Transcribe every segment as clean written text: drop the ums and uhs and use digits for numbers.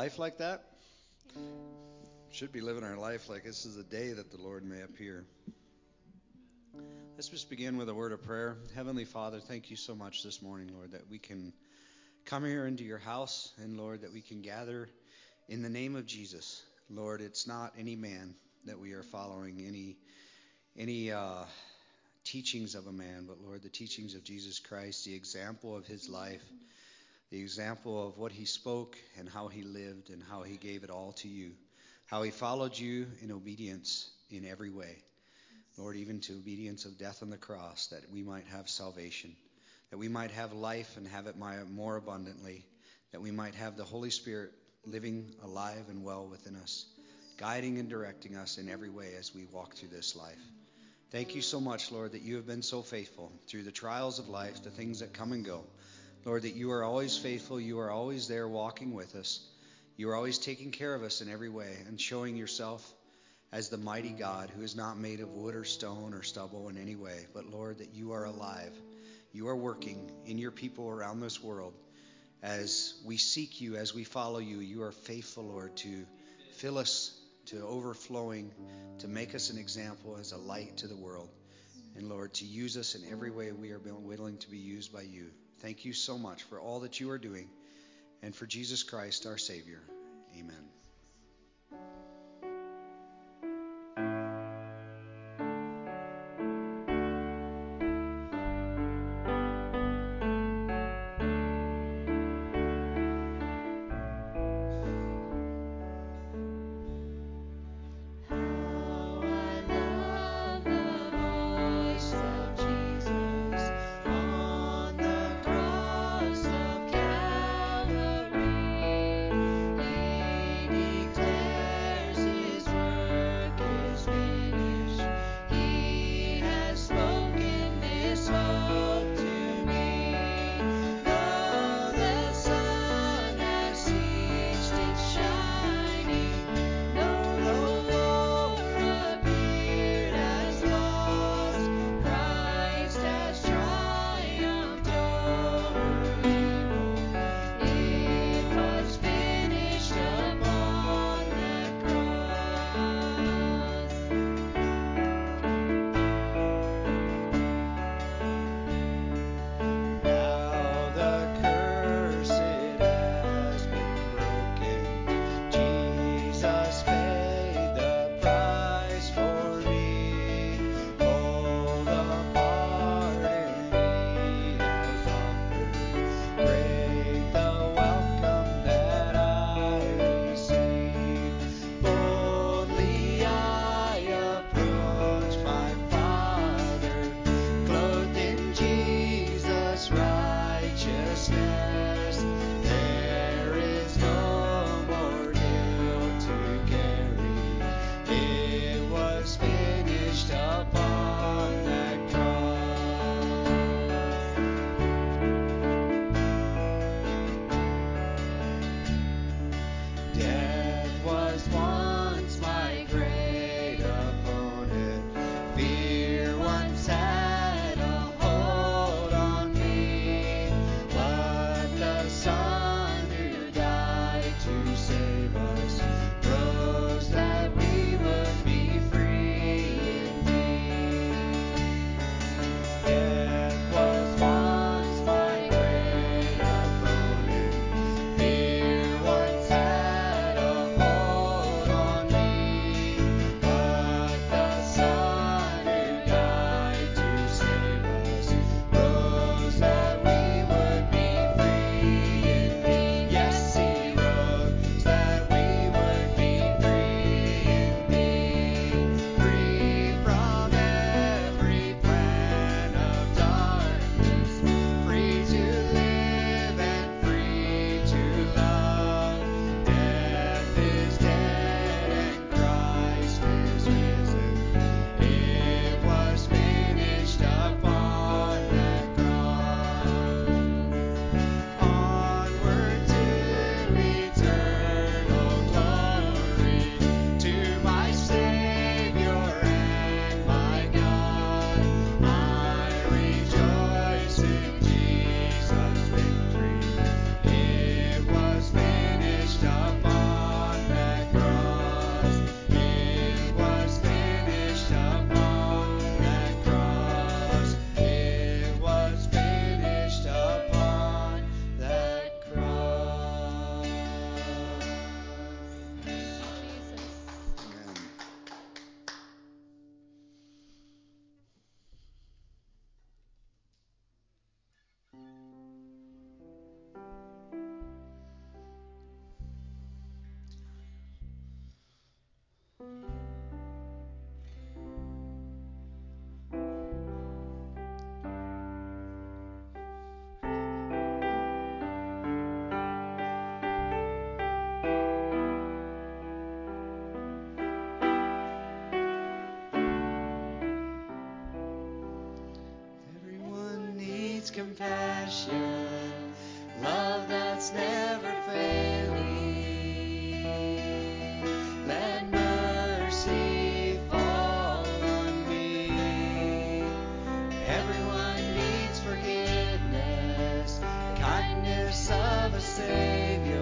life like that? Should be living our life like this is the day that the Lord may appear. Let's just begin with a word of prayer. Heavenly Father, thank you so much this morning, Lord, that we can come here into your house, and Lord, that we can gather in the name of Jesus. Lord, it's not any man that we are following, any teachings of a man, but Lord, the teachings of Jesus Christ, the example of his life, the example of what he spoke and how he lived and how he gave it all to you, how he followed you in obedience in every way. Lord, even to obedience of death on the cross, that we might have salvation, that we might have life and have it more abundantly, that we might have the Holy Spirit living alive and well within us, guiding and directing us in every way as we walk through this life. Thank you so much, Lord, that you have been so faithful through the trials of life, the things that come and go. Lord, that you are always faithful. You are always there walking with us. You are always taking care of us in every way and showing yourself as the mighty God who is not made of wood or stone or stubble in any way, but Lord, that you are alive. You are working in your people around this world. As we seek you, as we follow you, you are faithful, Lord, to fill us to overflowing, to make us an example as a light to the world. And Lord, to use us in every way we are willing to be used by you. Thank you so much for all that you are doing and for Jesus Christ, our Savior. Amen. Calvary, laid compassion, love that's never failing. Let mercy fall on me. Everyone needs forgiveness, kindness of a Savior.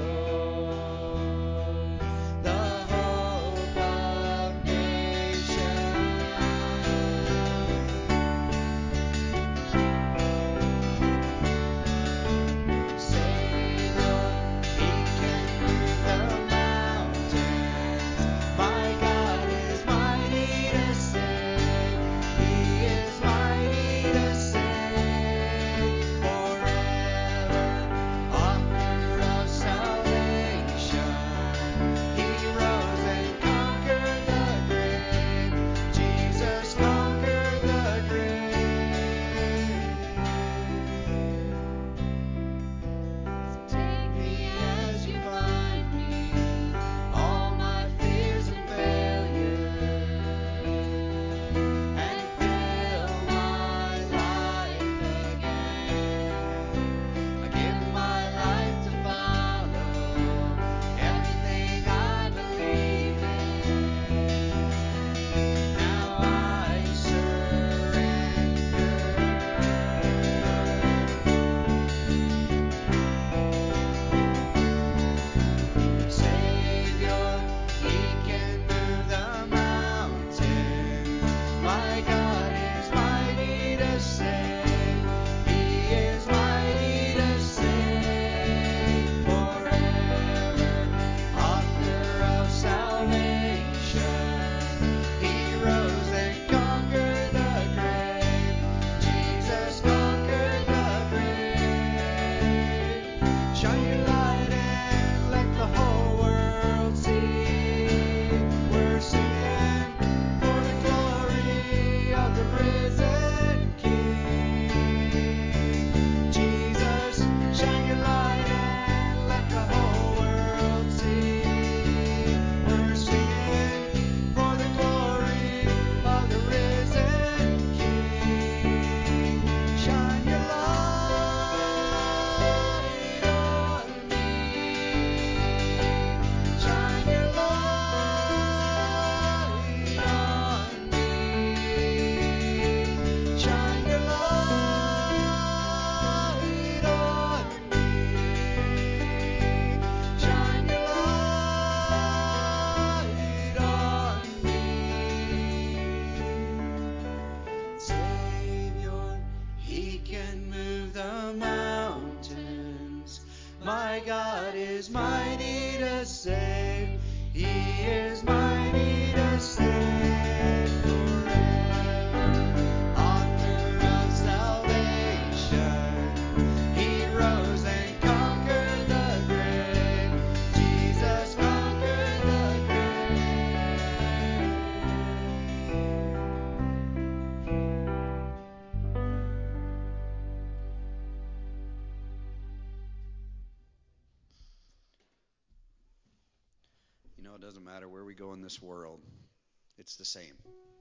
It doesn't matter where we go in this world, it's the same.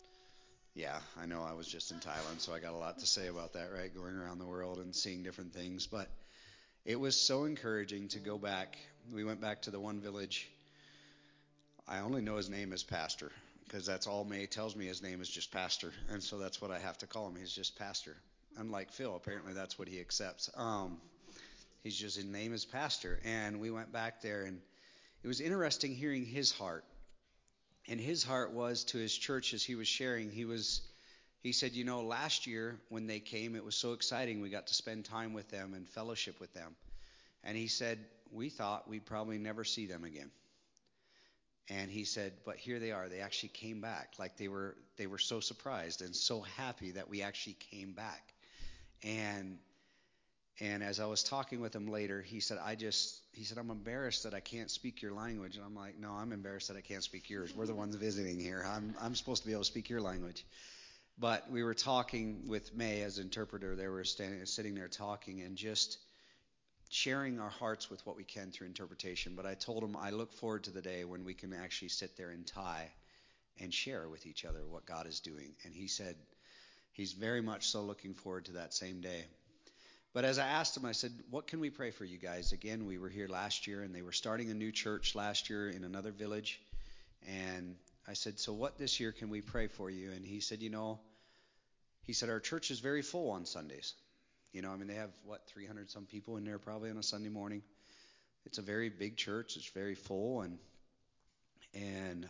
Yeah, I know I was just in Thailand, so I got a lot to say about that, right? Going around the world and seeing different things. But it was so encouraging to go back. We went back to the one village. I only know his name as Pastor because that's all May tells me. His name is just Pastor. And so that's what I have to call him. He's just Pastor. Unlike Phil, apparently that's what he accepts. His name is Pastor. And we went back there, and it was interesting hearing his heart. And his heart was to his church as he was sharing. He said, last year when they came, it was so exciting. We got to spend time with them and fellowship with them. And he said, we thought we'd probably never see them again. And he said, but here they are. They actually came back. Like they were so surprised and so happy that we actually came back. And as I was talking with him later, he said, I'm embarrassed that I can't speak your language. And I'm like, no, I'm embarrassed that I can't speak yours. We're the ones visiting here. I'm supposed to be able to speak your language. But we were talking with May as interpreter. They were sitting there talking and just sharing our hearts with what we can through interpretation. But I told him I look forward to the day when we can actually sit there in Thai and share with each other what God is doing. And he said he's very much so looking forward to that same day. But as I asked them, I said, what can we pray for you guys? Again, we were here last year, and they were starting a new church last year in another village. And I said, so what this year can we pray for you? And he said, our church is very full on Sundays. I mean, they have, 300 some people in there probably on a Sunday morning. It's a very big church. It's very full. And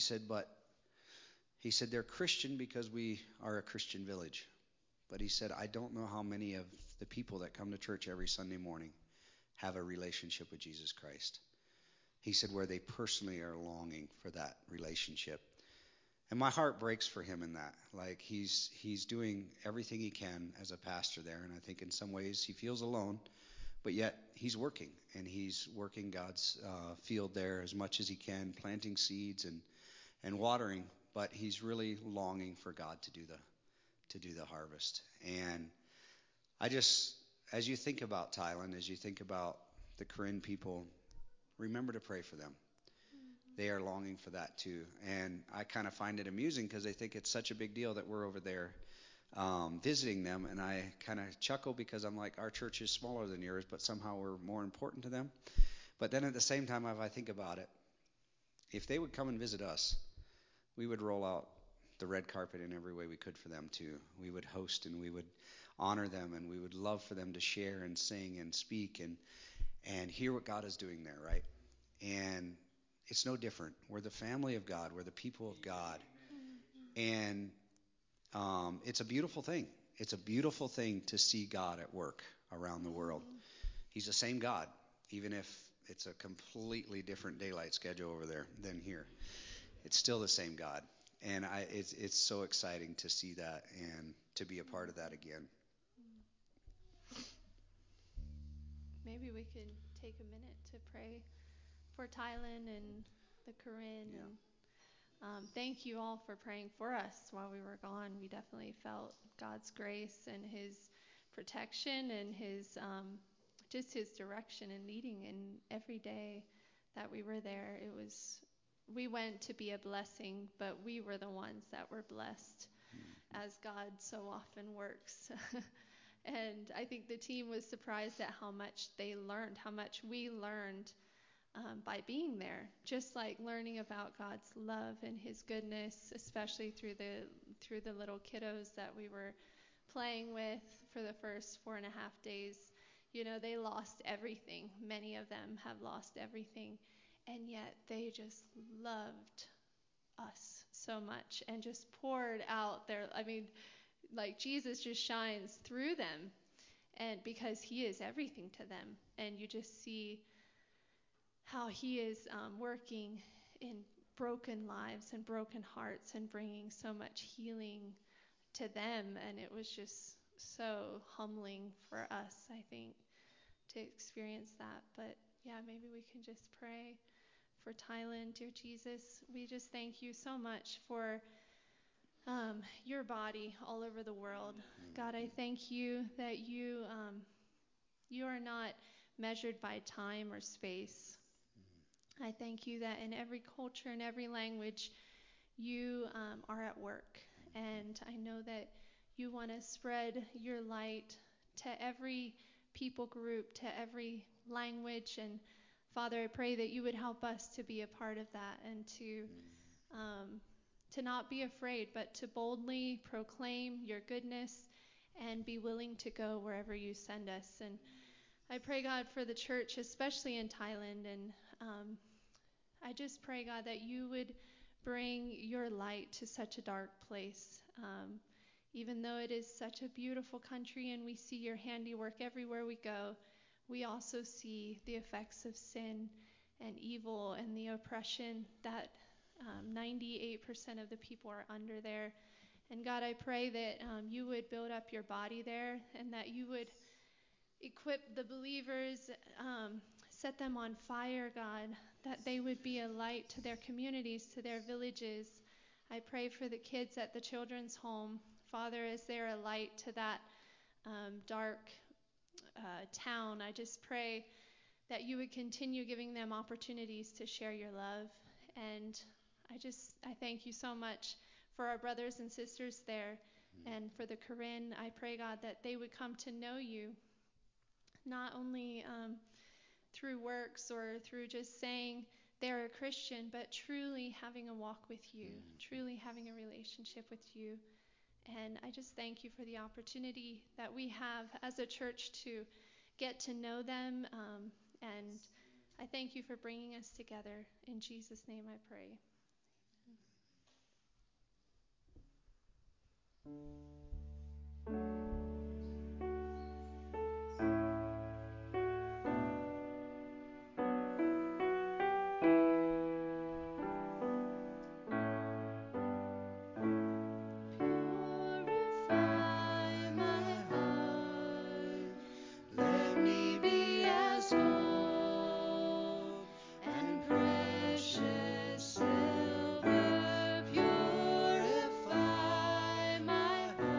he said they're Christian because we are a Christian village. But he said, I don't know how many of the people that come to church every Sunday morning have a relationship with Jesus Christ. He said where they personally are longing for that relationship. And my heart breaks for him in that. Like he's doing everything he can as a pastor there. And I think in some ways he feels alone, but yet he's working. And he's working God's field there as much as he can, planting seeds and watering. But he's really longing for God to do the harvest. And I just, as you think about Thailand, as you think about the Karen people, remember to pray for them. They are longing for that too. And I kind of find it amusing because they think it's such a big deal that we're over there visiting them. And I kind of chuckle because I'm like, our church is smaller than yours, but somehow we're more important to them. But then at the same time, if I think about it, if they would come and visit us, we would roll out the red carpet in every way we could for them too. We would host and we would honor them, and we would love for them to share and sing and speak and hear what God is doing there, right? And it's no different. We're the family of God. We're the people of God. And it's a beautiful thing. It's a beautiful thing to see God at work around the world. He's the same God, even if it's a completely different daylight schedule over there than here. It's still the same God. And it's so exciting to see that and to be a part of that again. Maybe we could take a minute to pray for Thailand and the Karen. Yeah. And thank you all for praying for us while we were gone. We definitely felt God's grace and His protection and His just His direction and leading. And every day that we were there, we went to be a blessing, but we were the ones that were blessed, as God so often works. And I think the team was surprised at how much they learned, how much we learned by being there. Just like learning about God's love and His goodness, especially through the little kiddos that we were playing with for the first 4.5 days. They lost everything. Many of them have lost everything, and yet they just loved us so much and just poured out like Jesus just shines through them, and because He is everything to them. And you just see how He is working in broken lives and broken hearts and bringing so much healing to them. And it was just so humbling for us, I think, to experience that. But yeah, maybe we can just pray for Thailand. Dear Jesus, we just thank you so much for your body all over the world. God, I thank you that you are not measured by time or space. I thank you that in every culture and every language, you are at work. And I know that you want to spread your light to every people group, to every language. And Father, I pray that you would help us to be a part of that and to not be afraid, but to boldly proclaim your goodness and be willing to go wherever you send us. And I pray, God, for the church, especially in Thailand. And I just pray, God, that you would bring your light to such a dark place. Even though it is such a beautiful country and we see your handiwork everywhere we go, we also see the effects of sin and evil and the oppression that 98% of the people are under there. And God, I pray that you would build up your body there and that you would equip the believers, set them on fire, God, that they would be a light to their communities, to their villages. I pray for the kids at the children's home, Father, as they're a light to that dark town. I just pray that you would continue giving them opportunities to share your love. And I thank you so much for our brothers and sisters there and for the Karen. I pray, God, that they would come to know you not only through works or through just saying they're a Christian, but truly having a walk with you, truly having a relationship with you. And I just thank you for the opportunity that we have as a church to get to know them. And I thank you for bringing us together. In Jesus' name I pray. Precious silver, purify my heart.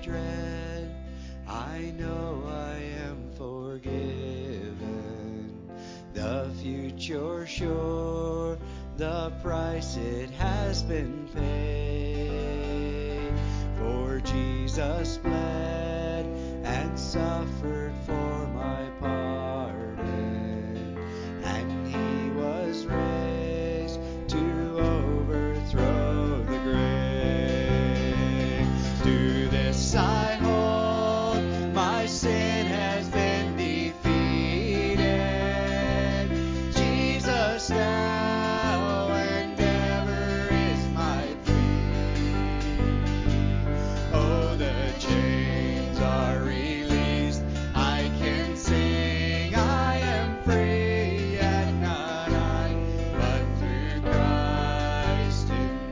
dread, I know I am forgiven. The future sure, the price it has been paid. For Jesus bled and suffered for my pardon, and he was raised to overthrow the grave. To this I hold, my sin has been defeated. Jesus now and ever is my plea. Oh, the chains are released. I can sing, I am free, yet not I, but through Christ in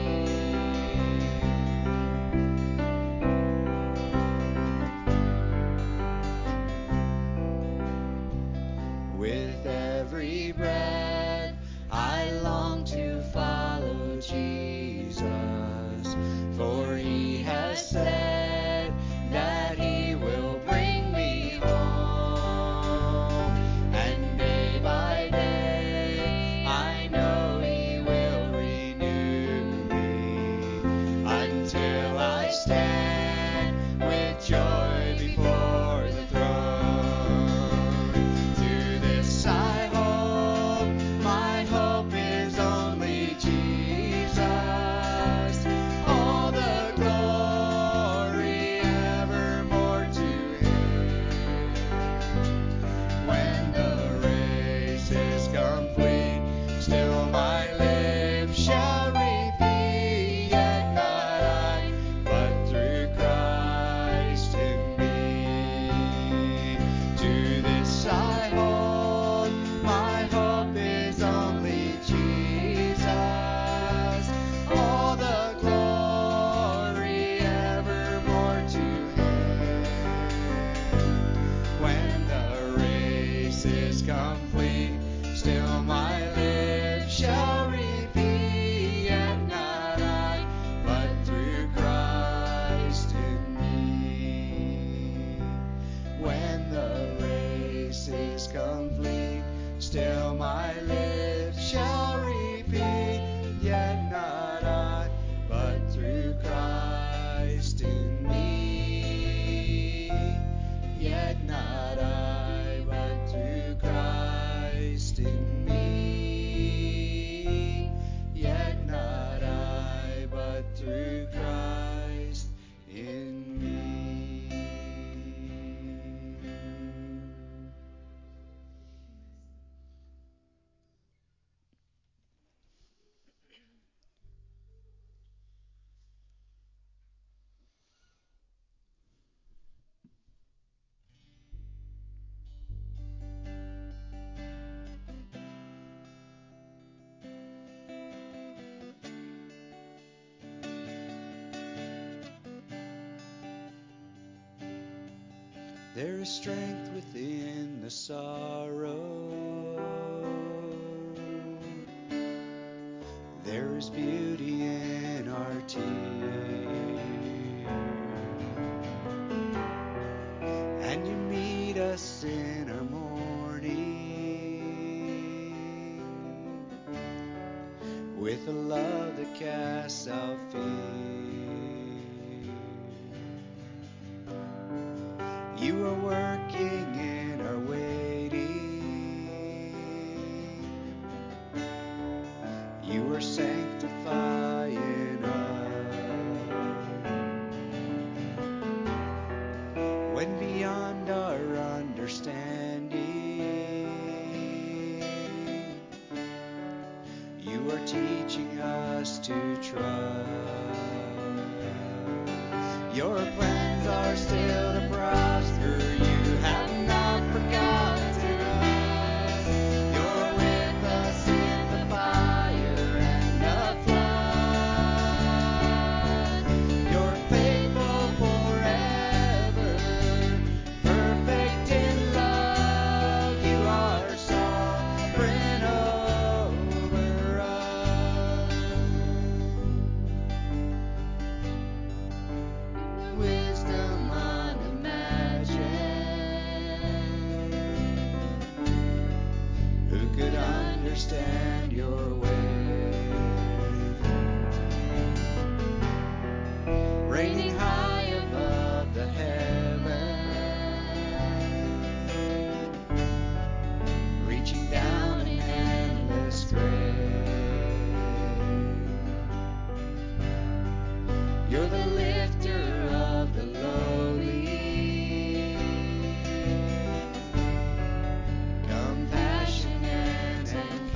me. With every breath, I long to follow Jesus, for he has said that he will bring me home. And day by day, I know he will renew me until I stand with joy before the throne. To this I hope, my hope is only Jesus. All the glory evermore to him. When the race is complete, still my lips shall repeat, yet not I, but through Christ in me. To this I hold, my hope is only Jesus. All the glory evermore to him. When the race is complete, still my lips shall repeat, yet not I, but through Christ in me. When the race is complete, still my lips shall repeat, yet not I, but through Christ in me. Yet not I, but through Christ in me. Yet not I, but through Christ in me. There is strength within the sorrow. There is beauty in our tears. And you meet us in our mourning with a love that casts out fear. You are working in our waiting. You are sanctifying us. When beyond our understanding, you are teaching us to trust. Your plans are still to prosper. You have not forgotten us. You're with us in the fire and the flood. You're faithful forever, perfect in love. You are sovereign over us. Wisdom reigning high above the heavens, reaching down in endless grace. You're the lifter of the lowly, compassionate and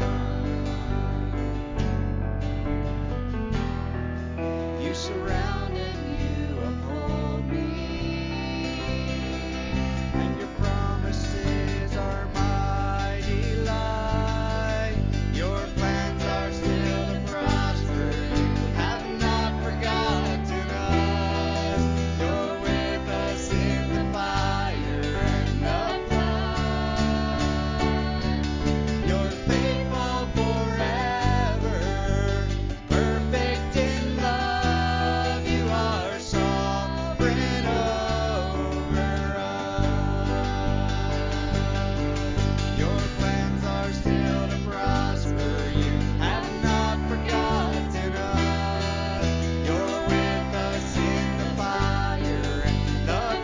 kind. You surround and you uphold me, and your promises are my delight. Your plans are still to prosper. You have not forgotten us. You're with us in the fire and the flood. You're faithful forever, perfect in love. You are sovereign over us. Your plans are still to prosper. You have not forgotten us. You're with us in the fire and the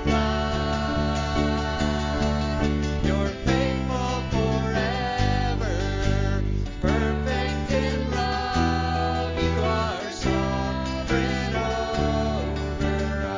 flood. You're faithful forever, perfect in love. You are sovereign over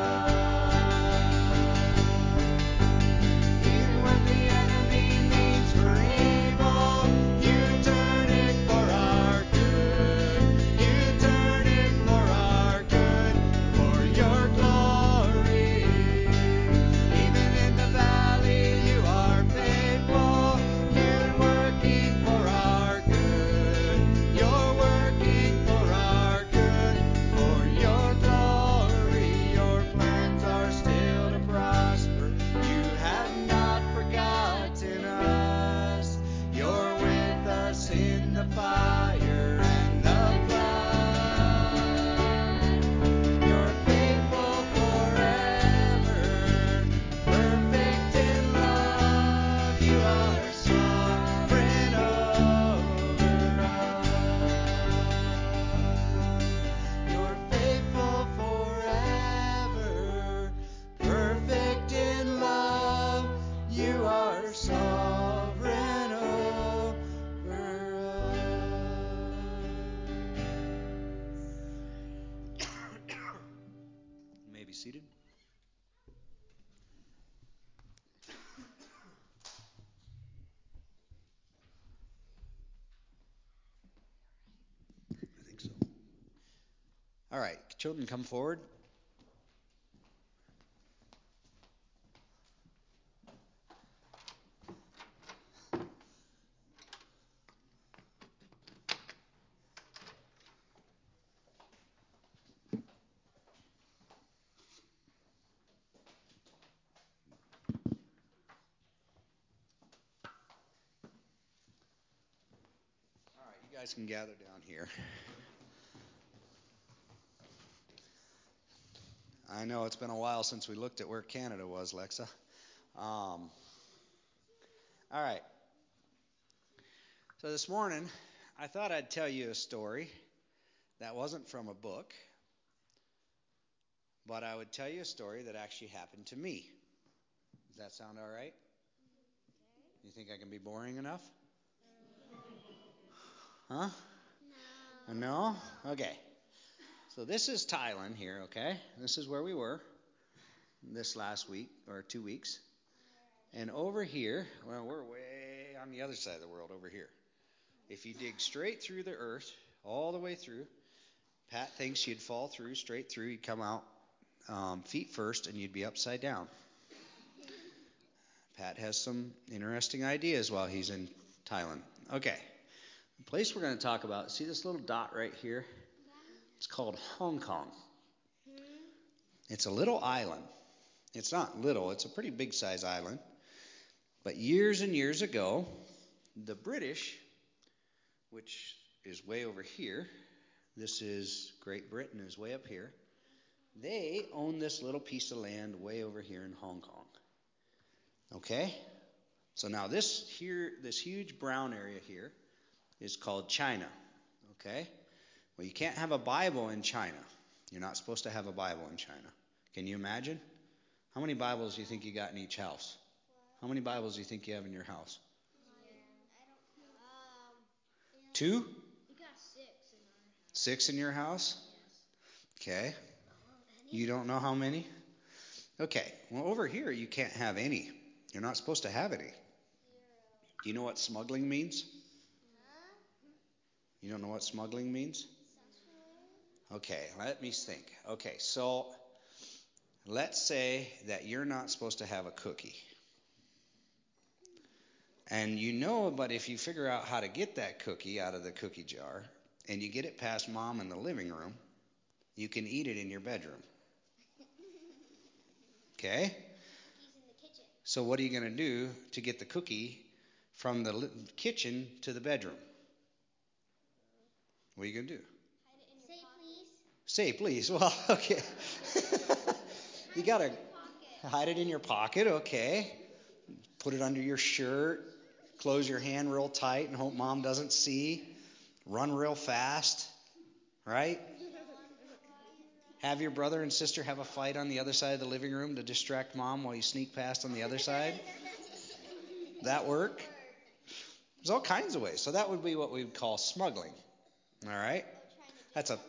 us. Even when the enemy means for evil, you turn it for our good. You turn it for our good, for your glory. Even in the valley, you are faithful. You're working for our good. You're working for our good, for your glory. Your plans are still to prosper. You have not forgotten us. You're with us in the fire and the flood. You're faithful forever, perfect in love. You are sovereign over us. You're faithful forever, perfect in love. You are sovereign over us. You may be seated. I think so. All right, children, come forward. All right, you guys can gather down here. I know it's been a while since we looked at where Canada was, Lexa. All right. So this morning, I thought I'd tell you a story that wasn't from a book, but I would tell you a story that actually happened to me. Does that sound all right? You think I can be boring enough? Huh? No? Okay. So this is Thailand here, okay? This is where we were this last week, or 2 weeks. And over here, well, we're way on the other side of the world over here. If you dig straight through the earth, all the way through, Pat thinks you'd fall through, straight through, you'd come out feet first, and you'd be upside down. Pat has some interesting ideas while he's in Thailand. Okay. The place we're going to talk about, see this little dot right here? It's called Hong Kong. It's a little island. It's not little, it's a pretty big size island. But years and years ago, the British, which is way over here, this is Great Britain is way up here, they own this little piece of land way over here in Hong Kong. Okay? So now this huge brown area here is called China. Okay? Well, you can't have a Bible in China. You're not supposed to have a Bible in China. Can you imagine? How many Bibles do you think you got in each house? How many Bibles do you think you have in your house? Two? We got 6 in our house. 6 in your house? Yes. Okay. You don't know how many? Okay. Well, over here you can't have any. You're not supposed to have any. 0. Do you know what smuggling means? Huh? You don't know what smuggling means? Something. Okay, let me think. Okay, so let's say that you're not supposed to have a cookie. And you know, but if you figure out how to get that cookie out of the cookie jar and you get it past mom in the living room, you can eat it in your bedroom. Okay? Cookies in the kitchen. So what are you going to do to get the cookie from the kitchen to the bedroom? What are you going to do? Hide it in your pocket. Say please. Well, okay. You got to hide it in your pocket, okay. Put it under your shirt. Close your hand real tight and hope mom doesn't see. Run real fast, right? Have your brother and sister have a fight on the other side of the living room to distract mom while you sneak past on the other side. That work? There's all kinds of ways. So that would be what we would call smuggling. All right? That's a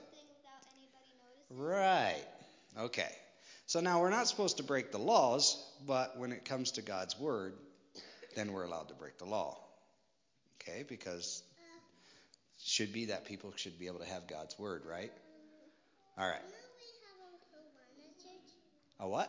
right. Okay. So now we're not supposed to break the laws, but when it comes to God's word, then we're allowed to break the law. Okay? Because it should be that people should be able to have God's word, right? All right. A what?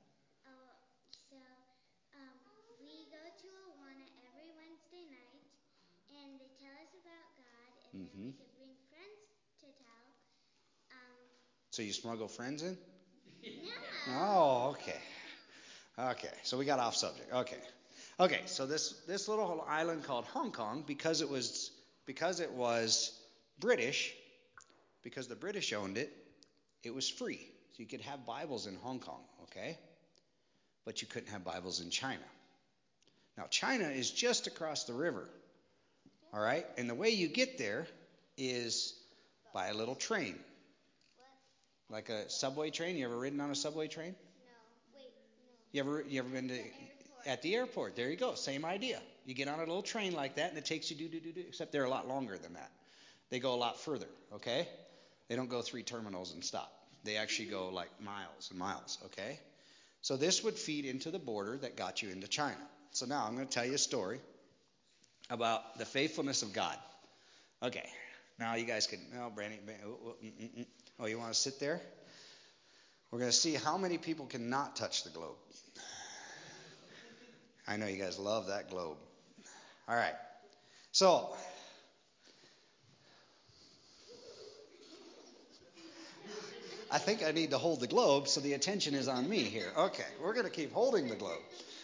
We go to Awana every Wednesday night, and they tell us about God, and then we could bring friends to tell. So you smuggle friends in? No. Oh, okay. Okay, so we got off subject. Okay, so this little island called Hong Kong, because it was British, because the British owned it, it was free. So you could have Bibles in Hong Kong, okay? But you couldn't have Bibles in China. Now, China is just across the river, all right? And the way you get there is by a little train. What? Like a subway train. You ever ridden on a subway train? No. Wait, no. You ever been to at the airport? There you go. Same idea. You get on a little train like that, and it takes you except they're a lot longer than that. They go a lot further, okay? They don't go 3 terminals and stop. They actually go like miles and miles, okay? So this would feed into the border that got you into China. So now I'm going to tell you a story about the faithfulness of God. Okay. Now you guys can, Brandon, oh, you want to sit there? We're going to see how many people cannot touch the globe. I know you guys love that globe. All right. So, I think I need to hold the globe so the attention is on me here. Okay, we're going to keep holding the globe.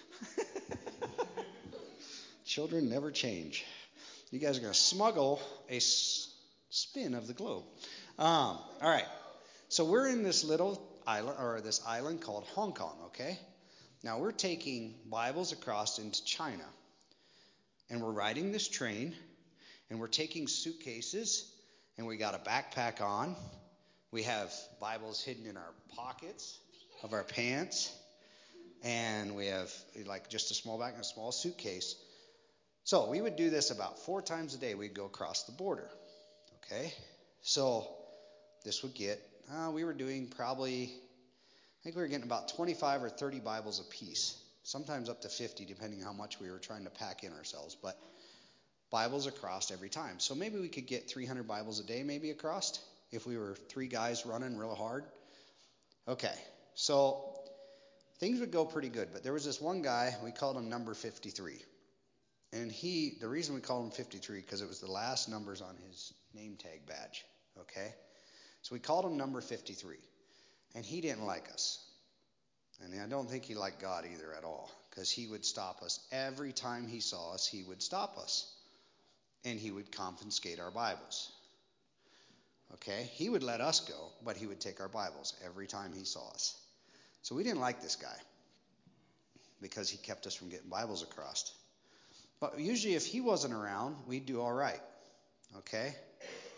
Children never change. You guys are going to smuggle a spin of the globe. All right. So we're in this little island, or this island called Hong Kong, okay? Now we're taking Bibles across into China. And we're riding this train, and we're taking suitcases, and we got a backpack on. We have Bibles hidden in our pockets of our pants, and we have like just a small bag and a small suitcase. So we would do this about 4 times a day. We'd go across the border, okay? So this would get, we were doing probably, I think we were getting about 25 or 30 Bibles a piece, sometimes up to 50, depending on how much we were trying to pack in ourselves. But Bibles across every time. So maybe we could get 300 Bibles a day maybe across if we were 3 guys running real hard. Okay, so things would go pretty good. But there was this one guy, we called him number 53. And the reason we called him 53, because it was the last numbers on his name tag badge. Okay? So we called him number 53. And he didn't like us. And I don't think he liked God either at all, because he would stop us. Every time he saw us, he would stop us. And he would confiscate our Bibles. Okay? He would let us go, but he would take our Bibles every time he saw us. So we didn't like this guy, because he kept us from getting Bibles across. But usually if he wasn't around, we'd do all right. Okay?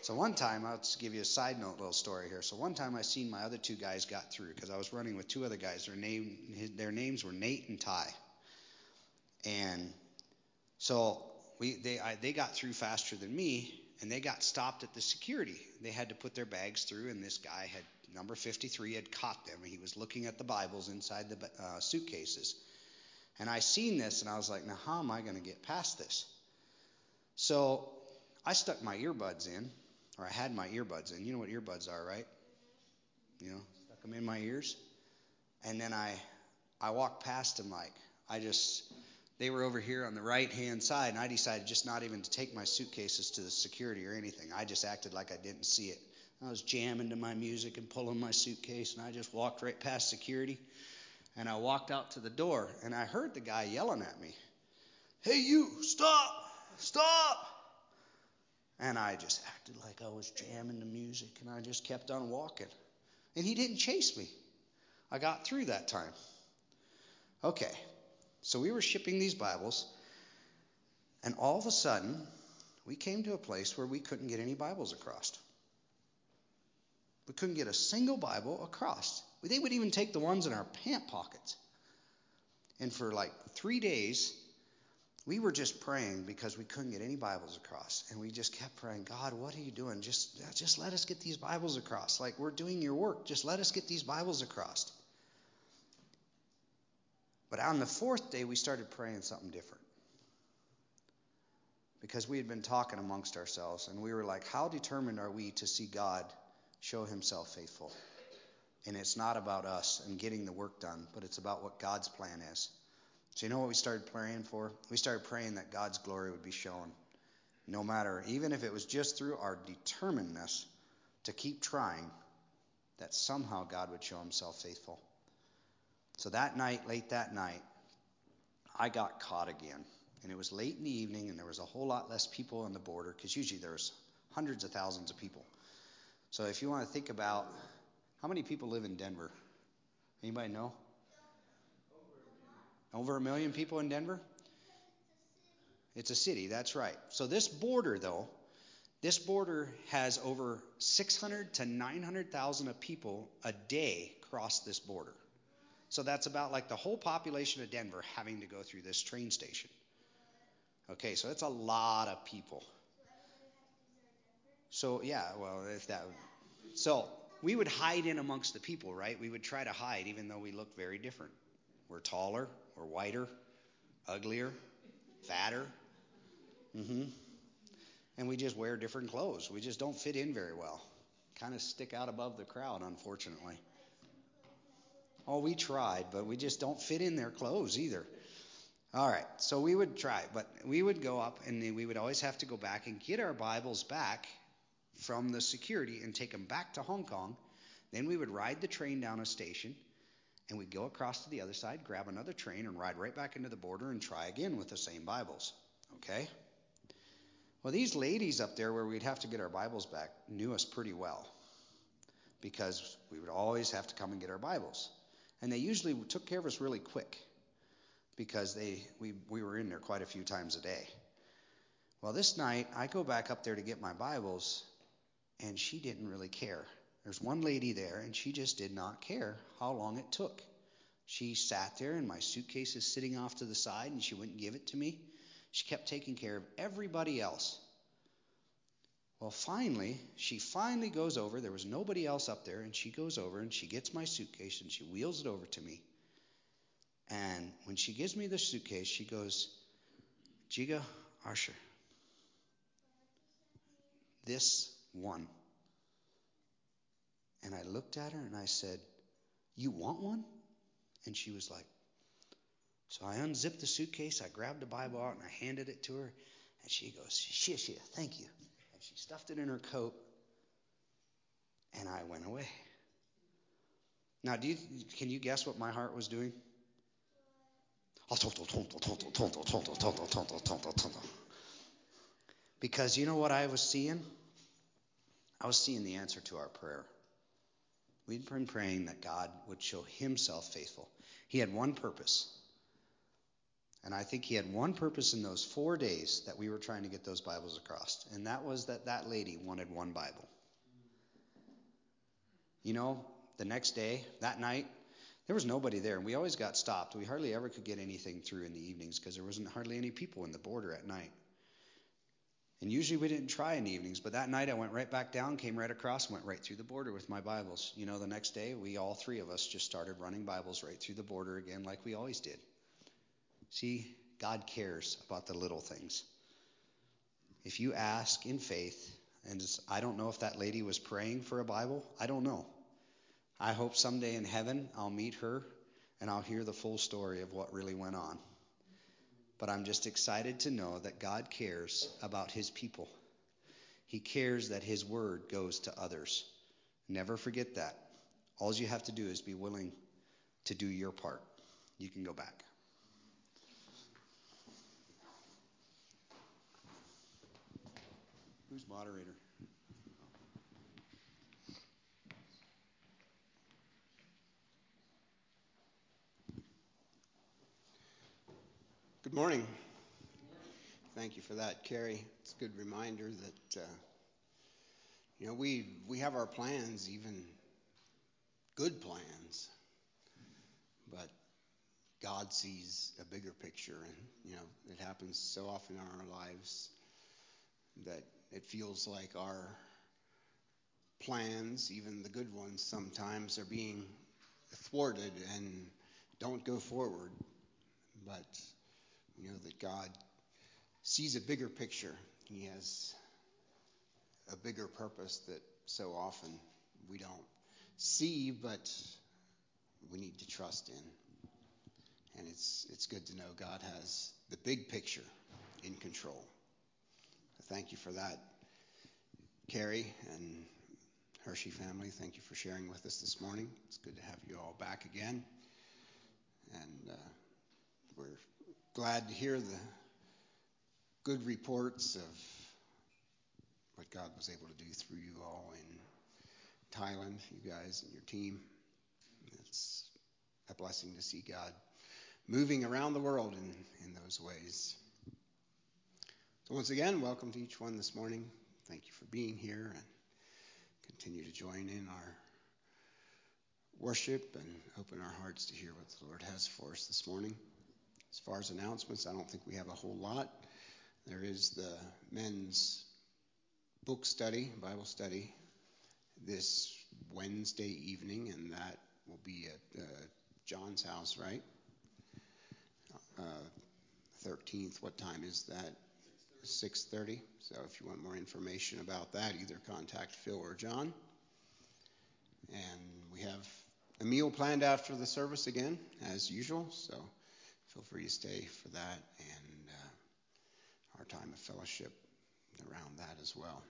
So one time, I'll just give you a side note little story here. So one time I seen my other two guys got through because I was running with two other guys. Their names were Nate and Ty. And so they got through faster than me, and they got stopped at the security. They had to put their bags through, and this guy number 53 had caught them. He was looking at the Bibles inside the suitcases. And I seen this, and I was like, now how am I going to get past this? So I stuck my earbuds in, or I had my earbuds in. You know what earbuds are, right? You know, stuck them in my ears. And then I walked past them they were over here on the right-hand side, and I decided just not even to take my suitcases to the security or anything. I just acted like I didn't see it. I was jamming to my music and pulling my suitcase, and I just walked right past security. And I walked out to the door, and I heard the guy yelling at me, "Hey, you, stop!" And I just acted like I was jamming the music, and I just kept on walking. And he didn't chase me. I got through that time. Okay, so we were shipping these Bibles, and all of a sudden, we came to a place where we couldn't get any Bibles across. We couldn't get a single Bible across. They would even take the ones in our pant pockets. And for like 3 days, we were just praying because we couldn't get any Bibles across. And we just kept praying, God, what are you doing? Just let us get these Bibles across. Like, we're doing your work. Just let us get these Bibles across. But on the 4th day, we started praying something different. Because we had been talking amongst ourselves, and we were like, how determined are we to see God show himself faithful? And it's not about us and getting the work done, but it's about what God's plan is. So you know what we started praying for? We started praying that God's glory would be shown. No matter, even if it was just through our determinedness to keep trying, that somehow God would show himself faithful. So that night, late that night, I got caught again. And it was late in the evening, and there was a whole lot less people on the border, because usually there's hundreds of thousands of people. So if you want to think about, how many people live in Denver? Anybody know? Over 1 million people in Denver? It's a city, that's right. So this border has over 600 to 900,000 people a day cross this border. So that's about like the whole population of Denver having to go through this train station. Okay, so it's a lot of people. So yeah, well, so we would hide in amongst the people, right? We would try to hide even though we looked very different. We're taller, we're whiter, uglier, fatter. And we just wear different clothes. We just don't fit in very well. Kind of stick out above the crowd, unfortunately. Oh, we tried, but we just don't fit in their clothes either. All right, so we would try, but we would go up, and we would always have to go back and get our Bibles back from the security and take them back to Hong Kong. Then we would ride the train down a station, and we'd go across to the other side, grab another train, and ride right back into the border and try again with the same Bibles. Okay? Well, these ladies up there where we'd have to get our Bibles back knew us pretty well, because we would always have to come and get our Bibles. And they usually took care of us really quick, because we were in there quite a few times a day. Well, this night, I go back up there to get my Bibles, and she didn't really care. There's one lady there, and she just did not care how long it took. She sat there, and my suitcase is sitting off to the side, and she wouldn't give it to me. She kept taking care of everybody else. Well, she finally goes over. There was nobody else up there, and she goes over, and she gets my suitcase, and she wheels it over to me. And when she gives me the suitcase, she goes, "Jiga, Asher, this one." And I looked at her and I said, "You want one?" And she was like, so I unzipped the suitcase, I grabbed the Bible out, and I handed it to her. And she goes, "Shia, thank you." And she stuffed it in her coat, and I went away. Now, can you guess what my heart was doing? Because you know what I was seeing? I was seeing the answer to our prayer. We'd been praying that God would show himself faithful. He had one purpose, And I think he had one purpose in those 4 days that we were trying to get those Bibles across. And that was that lady wanted one Bible. You know, the next day, that night, there was nobody there. And we always got stopped. We hardly ever could get anything through in the evenings because there wasn't hardly any people in the border at night. And usually we didn't try in the evenings. But that night I went right back down, came right across, went right through the border with my Bibles. You know, the next day, all three of us just started running Bibles right through the border again like we always did. See, God cares about the little things. If you ask in faith, and I don't know if that lady was praying for a Bible. I don't know. I hope someday in heaven I'll meet her and I'll hear the full story of what really went on. But I'm just excited to know that God cares about his people. He cares that his word goes to others. Never forget that. All you have to do is be willing to do your part. You can go back. Who's moderator? Good morning. Thank you for that, Carrie. It's a good reminder that, we have our plans, even good plans, but God sees a bigger picture. And, it happens so often in our lives that it feels like our plans, even the good ones sometimes, are being thwarted and don't go forward. But that God sees a bigger picture. He has a bigger purpose that so often we don't see, but we need to trust in. And it's good to know God has the big picture in control. So thank you for that, Carrie and Hershey family. Thank you for sharing with us this morning. It's good to have you all back again. And we're glad to hear the good reports of what God was able to do through you all in Thailand, you guys and your team. It's a blessing to see God moving around the world in those ways. So once again, welcome to each one this morning. Thank you for being here and continue to join in our worship and open our hearts to hear what the Lord has for us this morning. As far as announcements, I don't think we have a whole lot. There is the men's book study, Bible study, this Wednesday evening, and that will be at John's house, right? 13th. What time is that? 6:30. So if you want more information about that, either contact Phil or John. And we have a meal planned after the service again, as usual, so feel free to stay for that and our time of fellowship around that as well.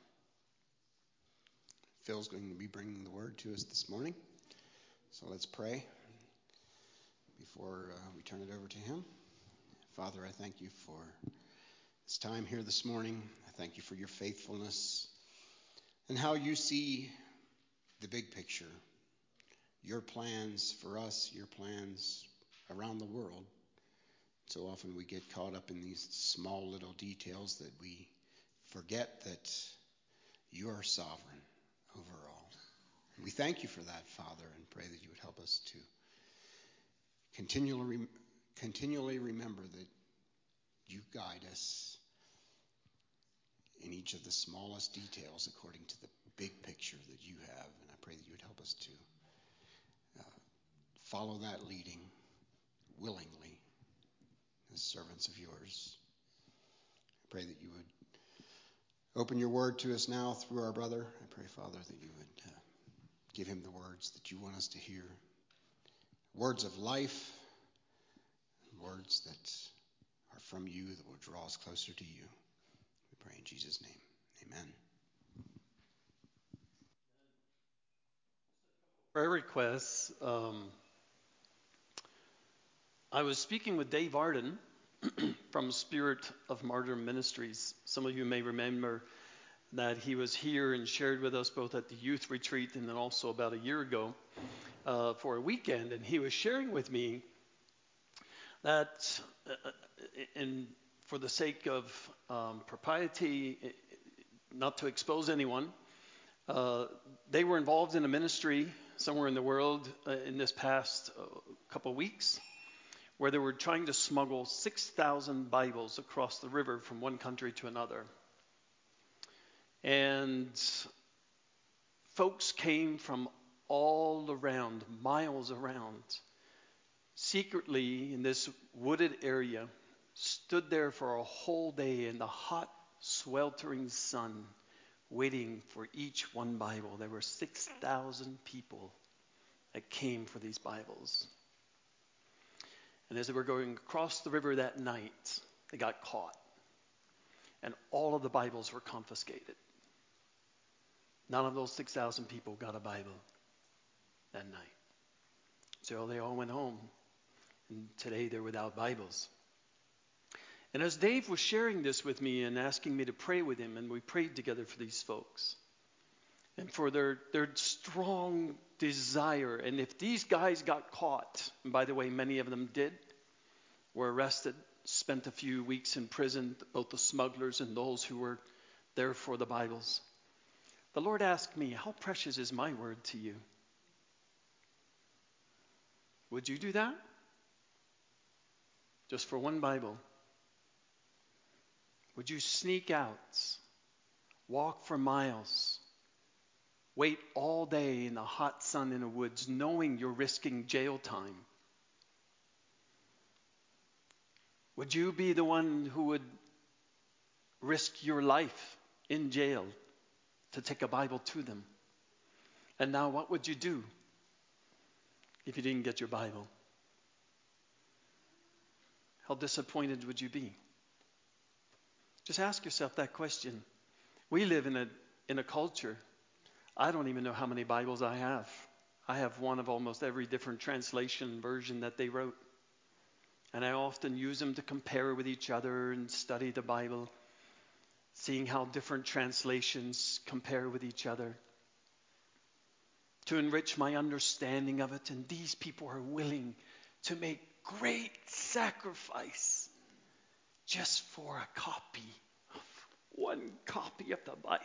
Phil's going to be bringing the word to us this morning, so let's pray before we turn it over to him. Father, I thank you for this time here this morning. I thank you for your faithfulness and how you see the big picture, your plans for us, your plans around the world. So often we get caught up in these small little details that we forget that you are sovereign over all. And we thank you for that, Father, and pray that you would help us to continually remember that you guide us in each of the smallest details according to the big picture that you have. And I pray that you would help us to follow that leading willingly as servants of yours. I pray that you would open your word to us now through our brother. I pray, Father, that you would give him the words that you want us to hear. Words of life, words that are from you, that will draw us closer to you. We pray in Jesus' name. Amen. Prayer requests. I was speaking with Dave Arden from Spirit of Martyrdom Ministries. Some of you may remember that he was here and shared with us both at the youth retreat and then also about a year ago for a weekend. And he was sharing with me that and for the sake of propriety, not to expose anyone, they were involved in a ministry somewhere in the world in this past couple weeks, where they were trying to smuggle 6,000 Bibles across the river from one country to another. And folks came from all around, miles around, secretly in this wooded area, stood there for a whole day in the hot, sweltering sun, waiting for each one Bible. There were 6,000 people that came for these Bibles. And as they were going across the river that night, they got caught. And all of the Bibles were confiscated. None of those 6,000 people got a Bible that night. So they all went home. And today they're without Bibles. And as Dave was sharing this with me and asking me to pray with him, and we prayed together for these folks and for their strong desire. And if these guys got caught, and by the way, many of them did, were arrested, spent a few weeks in prison, both the smugglers and those who were there for the Bibles. The Lord asked me, how precious is my word to you? Would you do that? Just for one Bible? Would you sneak out, walk for miles, wait all day in the hot sun in the woods, knowing you're risking jail time? Would you be the one who would risk your life in jail to take a Bible to them? And now what would you do if you didn't get your Bible? How disappointed would you be? Just ask yourself that question. We live in a culture. I don't even know how many Bibles I have. I have one of almost every different translation version that they wrote. And I often use them to compare with each other and study the Bible, seeing how different translations compare with each other, to enrich my understanding of it. And these people are willing to make great sacrifice just for a copy, one copy of the Bible.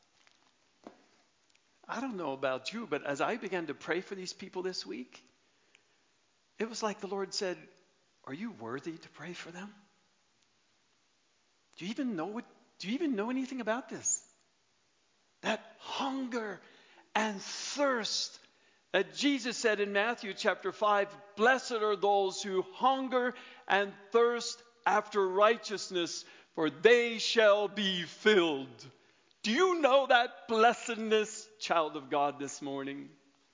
I don't know about you, but as I began to pray for these people this week, it was like the Lord said, are you worthy to pray for them? Do you even know anything about this? That hunger and thirst that Jesus said in Matthew chapter 5, blessed are those who hunger and thirst after righteousness, for they shall be filled. Do you know that blessedness, child of God, this morning?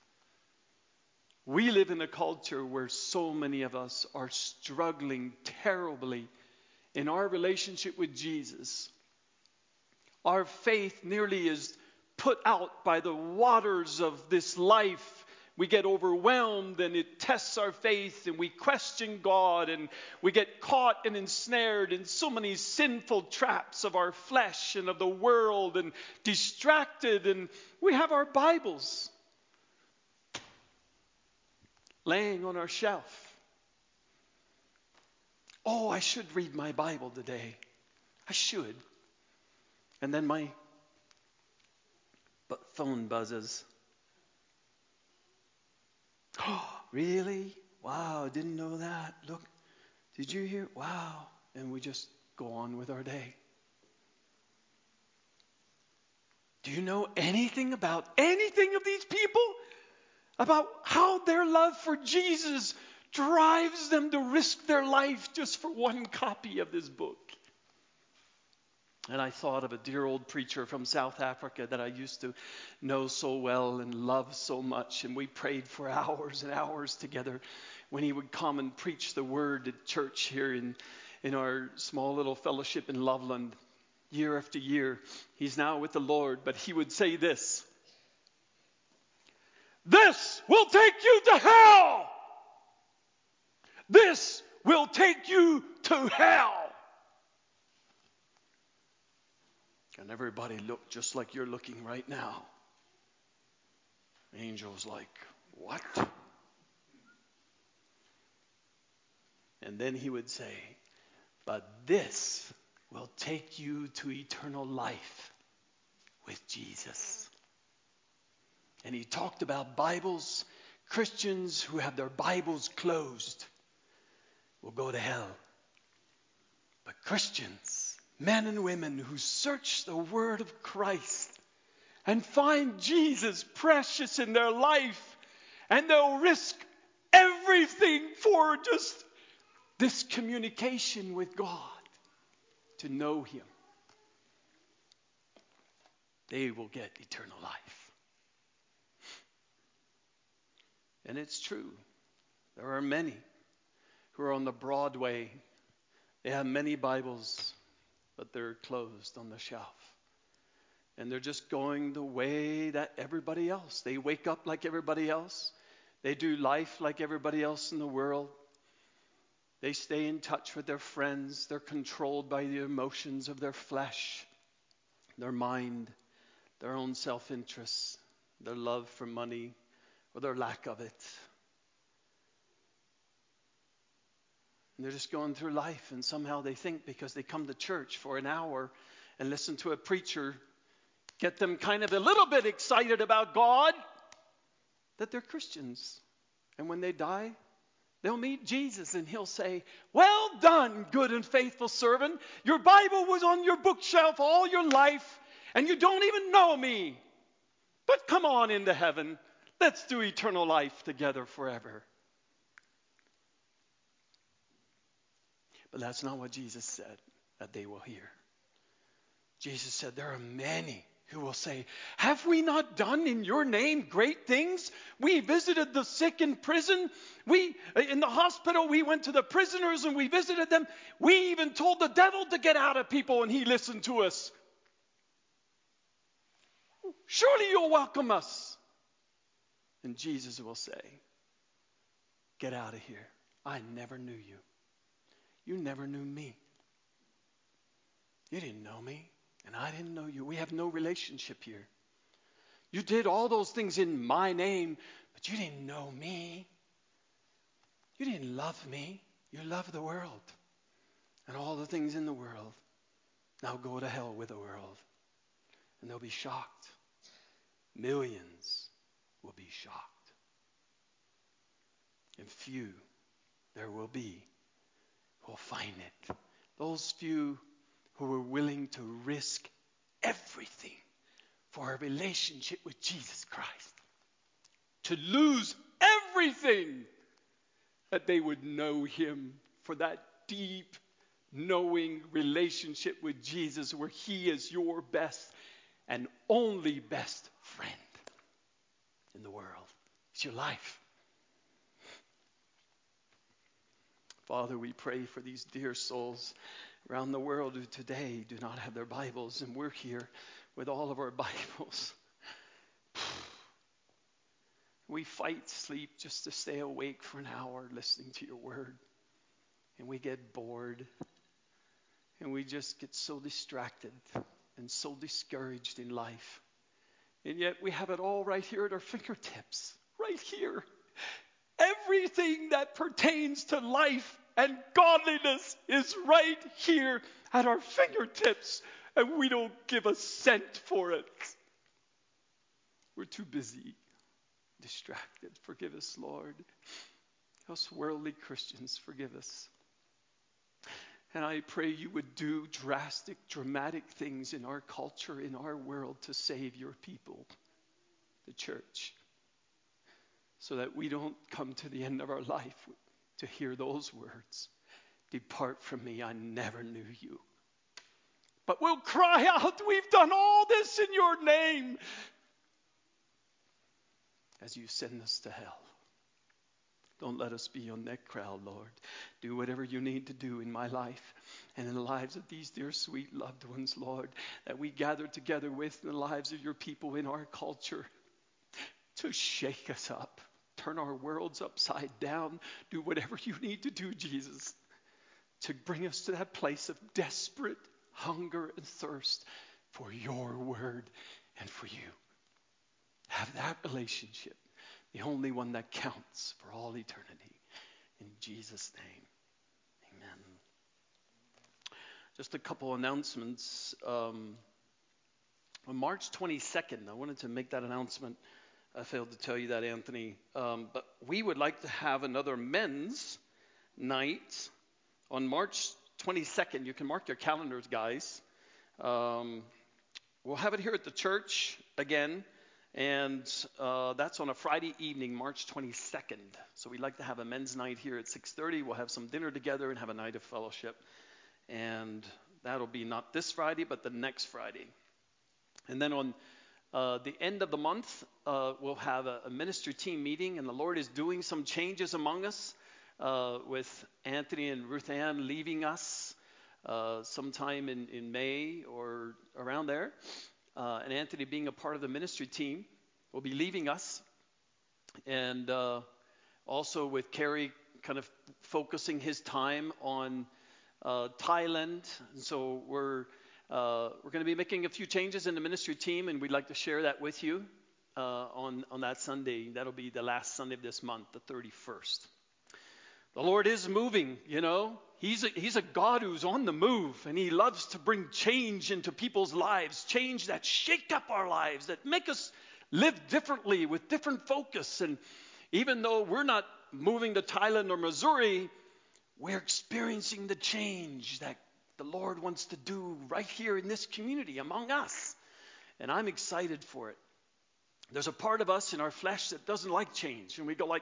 We live in a culture where so many of us are struggling terribly in our relationship with Jesus. Our faith nearly is put out by the waters of this life. We get overwhelmed and it tests our faith and we question God and we get caught and ensnared in so many sinful traps of our flesh and of the world and distracted, and we have our Bibles laying on our shelf. Oh, I should read my Bible today. I should. And then my phone buzzes. Oh, really? Wow, didn't know that. Look, did you hear? Wow. And we just go on with our day. Do you know anything about anything of these people? About how their love for Jesus drives them to risk their life just for one copy of this book? And I thought of a dear old preacher from South Africa that I used to know so well and love so much. And we prayed for hours and hours together when he would come and preach the word at church here in our small little fellowship in Loveland year after year. He's now with the Lord, but he would say this: this will take you to hell. This will take you to hell. And everybody looked just like you're looking right now. Angel's like, what? And then he would say, But this will take you to eternal life with Jesus. And he talked about Bibles. Christians who have their Bibles closed will go to hell. But Christians, men and women who search the Word of Christ and find Jesus precious in their life, and they'll risk everything for just this communication with God, to know Him, they will get eternal life. And it's true. There are many who are on the Broadway. They have many Bibles, but they're closed on the shelf. And they're just going the way that everybody else. They wake up like everybody else. They do life like everybody else in the world. They stay in touch with their friends. They're controlled by the emotions of their flesh, their mind, their own self-interest, their love for money, or their lack of it. And they're just going through life, and somehow they think because they come to church for an hour and listen to a preacher get them kind of a little bit excited about God, that they're Christians. And when they die, they'll meet Jesus and He'll say, "Well done, good and faithful servant. Your Bible was on your bookshelf all your life, and you don't even know me. But come on into heaven. Let's do eternal life together forever." But that's not what Jesus said that they will hear. Jesus said there are many who will say, "Have we not done in your name great things? We visited the sick in prison. In the hospital, we went to the prisoners and we visited them. We even told the devil to get out of people and he listened to us. Surely you'll welcome us." And Jesus will say, "Get out of here. I never knew you. You never knew me. You didn't know me, and I didn't know you. We have no relationship here. You did all those things in my name, but you didn't know me. You didn't love me. You loved the world and all the things in the world. Now go to hell with the world." And they'll be shocked. Millions will be shocked. And few there will be who will find it. Those few who are willing to risk everything for a relationship with Jesus Christ. To lose everything that they would know Him, for that deep, knowing relationship with Jesus where He is your best and only best friend in the world. It's your life. Father, we pray for these dear souls around the world who today do not have their Bibles, and we're here with all of our Bibles. We fight sleep just to stay awake for an hour listening to your word. And we get bored. And we just get so distracted and so discouraged in life. And yet we have it all right here at our fingertips. Right here. Everything that pertains to life and godliness is right here at our fingertips. And we don't give a cent for it. We're too busy, distracted. Forgive us, Lord. Us worldly Christians, forgive us. And I pray you would do drastic, dramatic things in our culture, in our world, to save your people, the church, so that we don't come to the end of our life to hear those words, "Depart from me, I never knew you." But we'll cry out, "We've done all this in your name," as you send us to hell. Don't let us be on that crowd, Lord. Do whatever you need to do in my life and in the lives of these dear, sweet loved ones, Lord, that we gather together with in the lives of your people in our culture to shake us up, turn our worlds upside down. Do whatever you need to do, Jesus, to bring us to that place of desperate hunger and thirst for your word and for you. Have that relationship. The only one that counts for all eternity. In Jesus' name, amen. just a couple announcements. On March 22nd, I wanted to make that announcement. I failed to tell you that, Anthony. But we would like to have another men's night on March 22nd. You can mark your calendars, guys. We'll have it here at the church again. And that's on a Friday evening, March 22nd. So we'd like to have a men's night here at 6:30. We'll have some dinner together and have a night of fellowship. And that'll be not this Friday, but the next Friday. And then on the end of the month, we'll have a ministry team meeting. And the Lord is doing some changes among us with Anthony and Ruth Ann leaving us sometime in May or around there. And Anthony, being a part of the ministry team, will be leaving us. And also with Kerry kind of focusing his time on Thailand. And so we're going to be making a few changes in the ministry team, and we'd like to share that with you on that Sunday. That'll be the last Sunday of this month, the 31st. The Lord is moving, you know. He's a God who's on the move, and he loves to bring change into people's lives, change that shake up our lives, that make us live differently with different focus. And even though we're not moving to Thailand or Missouri, we're experiencing the change that the Lord wants to do right here in this community among us. And I'm excited for it. There's a part of us in our flesh that doesn't like change, and we go like,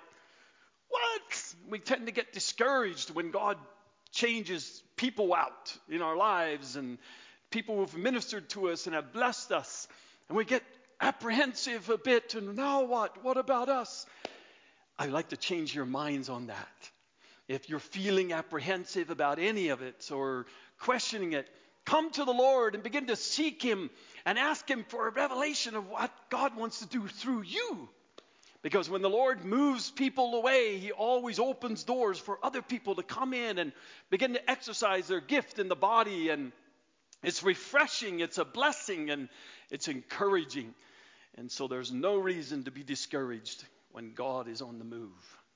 what? We tend to get discouraged when God changes people out in our lives and people who've ministered to us and have blessed us. And we get apprehensive a bit. And now what? What about us? I'd like to change your minds on that. If you're feeling apprehensive about any of it or questioning it, come to the Lord and begin to seek him and ask him for a revelation of what God wants to do through you. Because when the Lord moves people away, he always opens doors for other people to come in and begin to exercise their gift in the body. And it's refreshing, it's a blessing, and it's encouraging. And so there's no reason to be discouraged when God is on the move.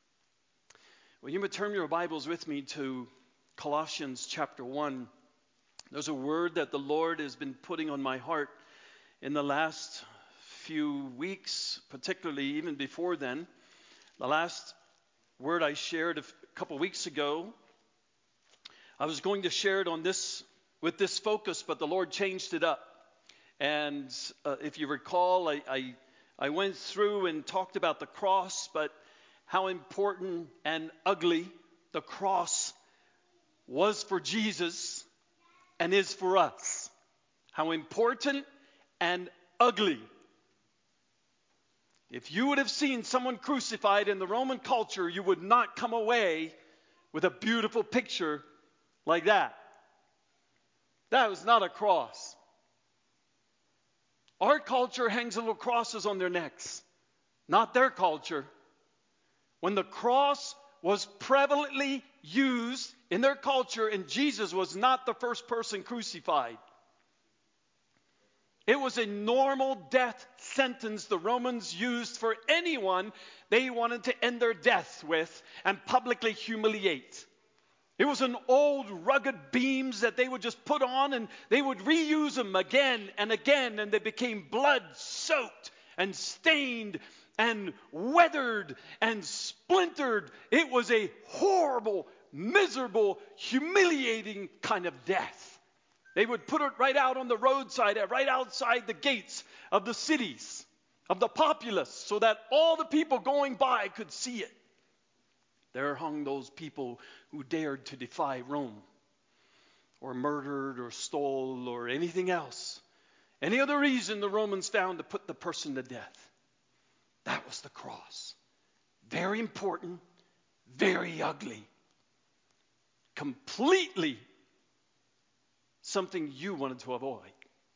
Well, you would turn your Bibles with me to Colossians chapter 1. There's a word that the Lord has been putting on my heart in the last few weeks, particularly even before then. The last word I shared a couple weeks ago, I was going to share it on this with this focus, but the Lord changed it up. And if you recall, I went through and talked about the cross, but how important and ugly the cross was for Jesus and is for us. How important and ugly. If you would have seen someone crucified in the Roman culture, you would not come away with a beautiful picture like that. That was not a cross. Our culture hangs little crosses on their necks, not their culture. When the cross was prevalently used in their culture, and Jesus was not the first person crucified. It was a normal death sentence the Romans used for anyone they wanted to end their death with and publicly humiliate. It was an old rugged beams that they would just put on, and they would reuse them again and again, and they became blood-soaked and stained and weathered and splintered. It was a horrible, miserable, humiliating kind of death. They would put it right out on the roadside, right outside the gates of the cities, of the populace, so that all the people going by could see it. There hung those people who dared to defy Rome, or murdered, or stole, or anything else. Any other reason the Romans found to put the person to death. That was the cross. Very important, very ugly. Completely something you wanted to avoid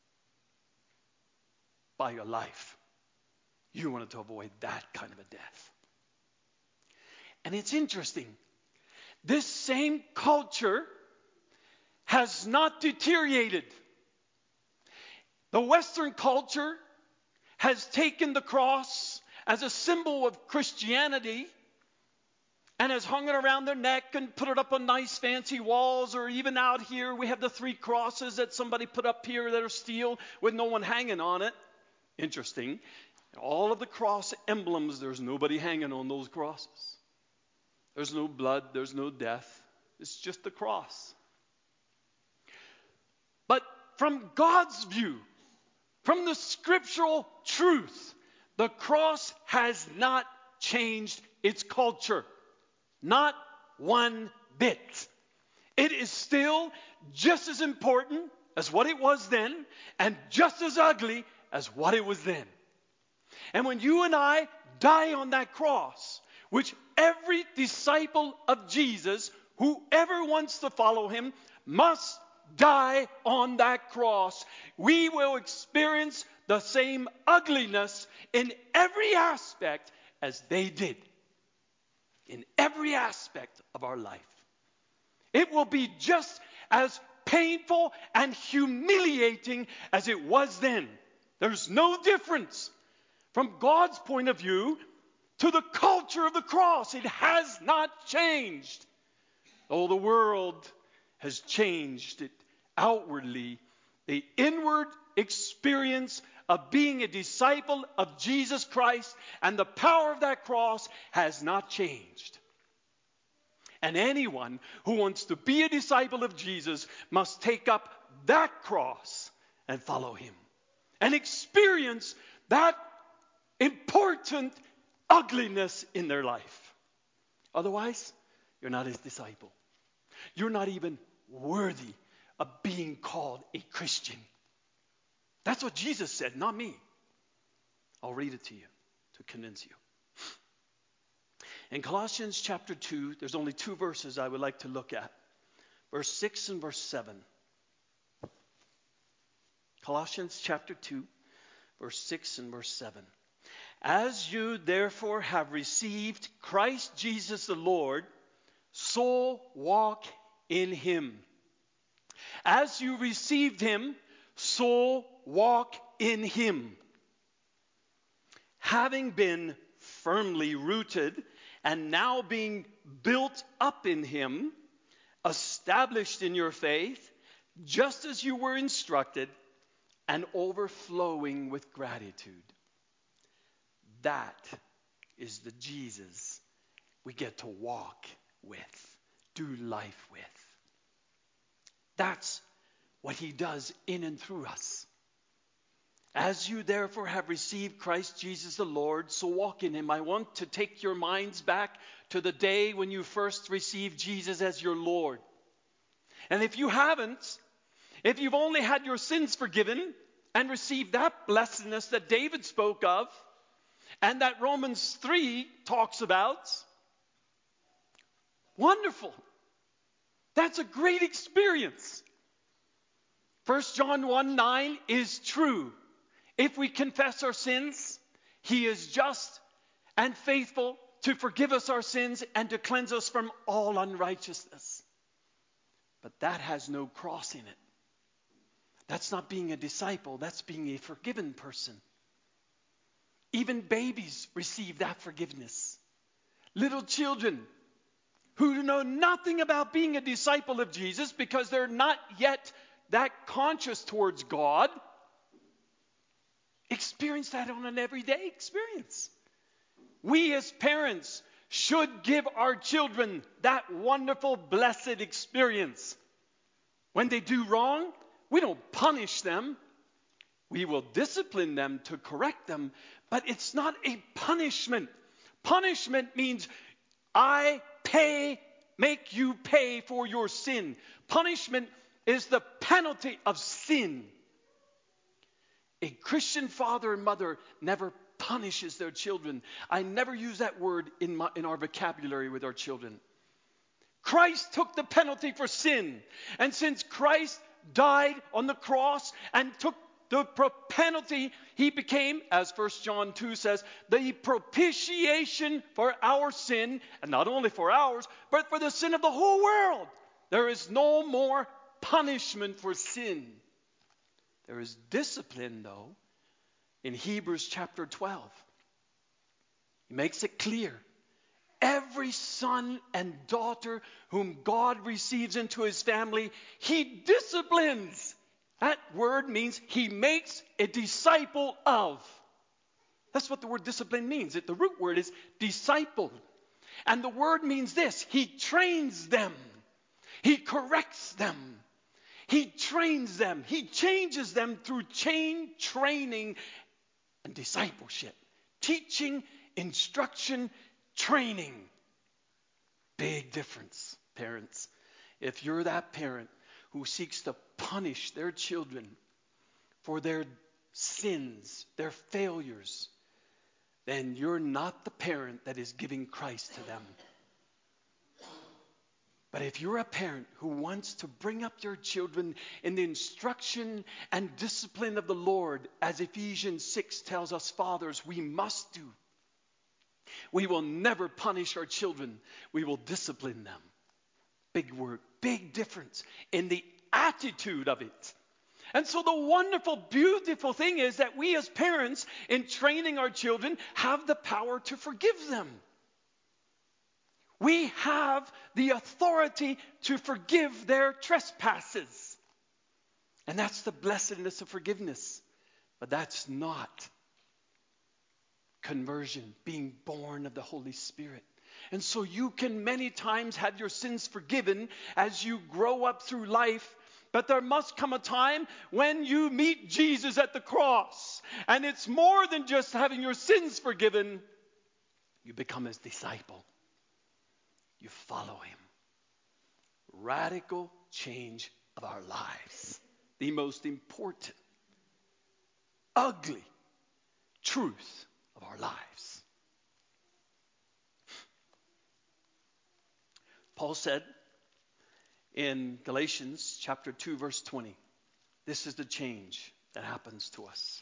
by your life. You wanted to avoid that kind of a death. And it's interesting. This same culture has not deteriorated. The Western culture has taken the cross as a symbol of Christianity and has hung it around their neck and put it up on nice fancy walls, or even out here we have the 3 crosses that somebody put up here that are steel with no one hanging on it. Interesting. All of the cross emblems, there's nobody hanging on those crosses. There's no blood, there's no death. It's just the cross. But from God's view, from the scriptural truth, the cross has not changed its culture. Not one bit. It is still just as important as what it was then, and just as ugly as what it was then. And when you and I die on that cross, which every disciple of Jesus, whoever wants to follow him, must die on that cross, we will experience the same ugliness in every aspect as they did. In every aspect of our life. It will be just as painful and humiliating as it was then. There's no difference from God's point of view to the culture of the cross. It has not changed. Oh, the world has changed it outwardly. The inward experience of being a disciple of Jesus Christ and the power of that cross has not changed. And anyone who wants to be a disciple of Jesus must take up that cross and follow him and experience that important ugliness in their life. Otherwise, you're not his disciple. You're not even worthy of being called a Christian. That's what Jesus said, not me. I'll read it to you to convince you. In Colossians chapter 2, there's only 2 verses I would like to look at. Verse 6 and verse 7. Colossians chapter 2, verse 6 and verse 7. As you therefore have received Christ Jesus the Lord, so walk in him. As you received him, so walk in him. Having been firmly rooted and now being built up in him, established in your faith, just as you were instructed, and overflowing with gratitude. That is the Jesus we get to walk with, do life with. That's what he does in and through us. As you therefore have received Christ Jesus the Lord, so walk in him. I want to take your minds back to the day when you first received Jesus as your Lord. And if you haven't, if you've only had your sins forgiven and received that blessedness that David spoke of, and that Romans 3 talks about, wonderful. That's a great experience. 1 John 1:9 is true. If we confess our sins, he is just and faithful to forgive us our sins and to cleanse us from all unrighteousness. But that has no cross in it. That's not being a disciple. That's being a forgiven person. Even babies receive that forgiveness. Little children who know nothing about being a disciple of Jesus because they're not yet that conscious towards God, experience that on an everyday experience. We as parents should give our children that wonderful, blessed experience. When they do wrong, we don't punish them. We will discipline them to correct them, but it's not a punishment. Punishment means I make you pay for your sin. Punishment is the penalty of sin. A Christian father and mother never punishes their children. I never use that word in our vocabulary with our children. Christ took the penalty for sin. And since Christ died on the cross and took the penalty, he became, as 1 John 2 says, the propitiation for our sin, and not only for ours, but for the sin of the whole world. There is no more punishment for sin. There is discipline, though, in Hebrews chapter 12. He makes it clear. every son and daughter whom God receives into his family, he disciplines. That word means he makes a disciple of. That's what the word discipline means. The root word is disciple. And the word means this: he trains them. He corrects them. He trains them. He changes them through training and discipleship. Teaching, instruction, training. Big difference, parents. If you're that parent who seeks to punish their children for their sins, their failures, then you're not the parent that is giving Christ to them. But if you're a parent who wants to bring up your children in the instruction and discipline of the Lord, as Ephesians 6 tells us fathers we must do, we will never punish our children. We will discipline them. Big word, big difference in the attitude of it. And so the wonderful, beautiful thing is that we as parents, in training our children, have the power to forgive them. We have the authority to forgive their trespasses. And that's the blessedness of forgiveness. But that's not conversion, being born of the Holy Spirit. And so you can many times have your sins forgiven as you grow up through life. But there must come a time when you meet Jesus at the cross. And it's more than just having your sins forgiven. You become his disciple. You follow him. Radical change of our lives. The most important, ugly truth of our lives. Paul said in Galatians chapter 2, verse 20, this is the change that happens to us.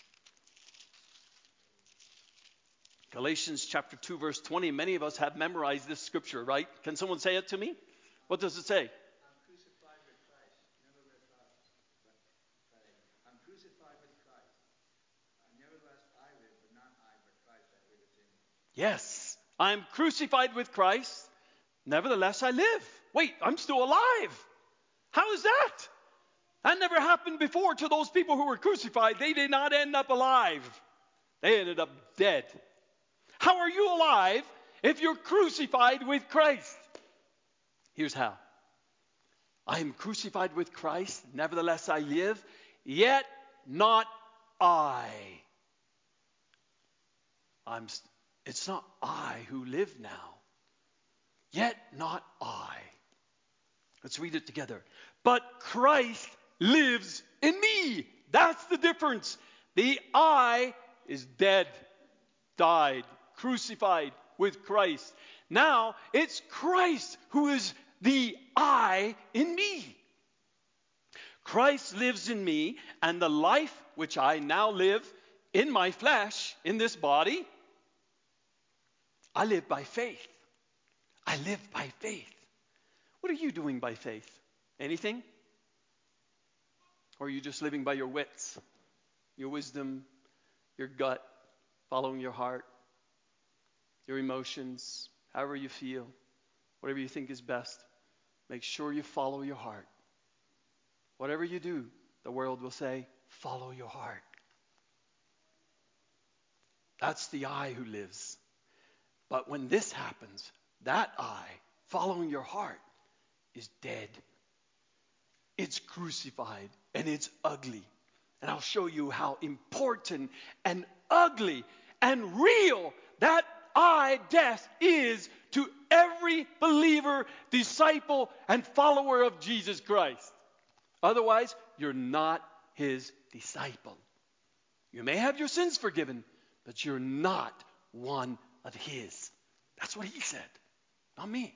Galatians chapter 2, verse 20. Many of us have memorized this scripture, right? Can someone say it to me? What does it say? I'm crucified with Christ. Nevertheless, I'm crucified with Christ. Nevertheless, I live, but not I, but Christ that liveth in me. Yes, I'm crucified with Christ. Nevertheless, I live. Wait, I'm still alive. How is that? That never happened before to those people who were crucified. They did not end up alive. They ended up dead. How are you alive if you're crucified with Christ? Here's how. I am crucified with Christ, nevertheless I live, yet not I. It's not I who live now, yet not I. Let's read it together. But Christ lives in me. That's the difference. The I is dead, died, crucified with Christ. Now it's Christ who is the I in me. Christ lives in me, and the life which I now live in my flesh, in this body, I live by faith. I live by faith. What are you doing by faith? Anything? Or are you just living by your wits, your wisdom, your gut, following your heart, your emotions, however you feel, whatever you think is best? Make sure you follow your heart. Whatever you do, the world will say, follow your heart. That's the I who lives. But when this happens, that I, following your heart, is dead. It's crucified and it's ugly. And I'll show you how important and ugly and real that I death is to every believer, disciple, and follower of Jesus Christ. Otherwise, you're not his disciple. You may have your sins forgiven, but you're not one of his. That's what he said, not me.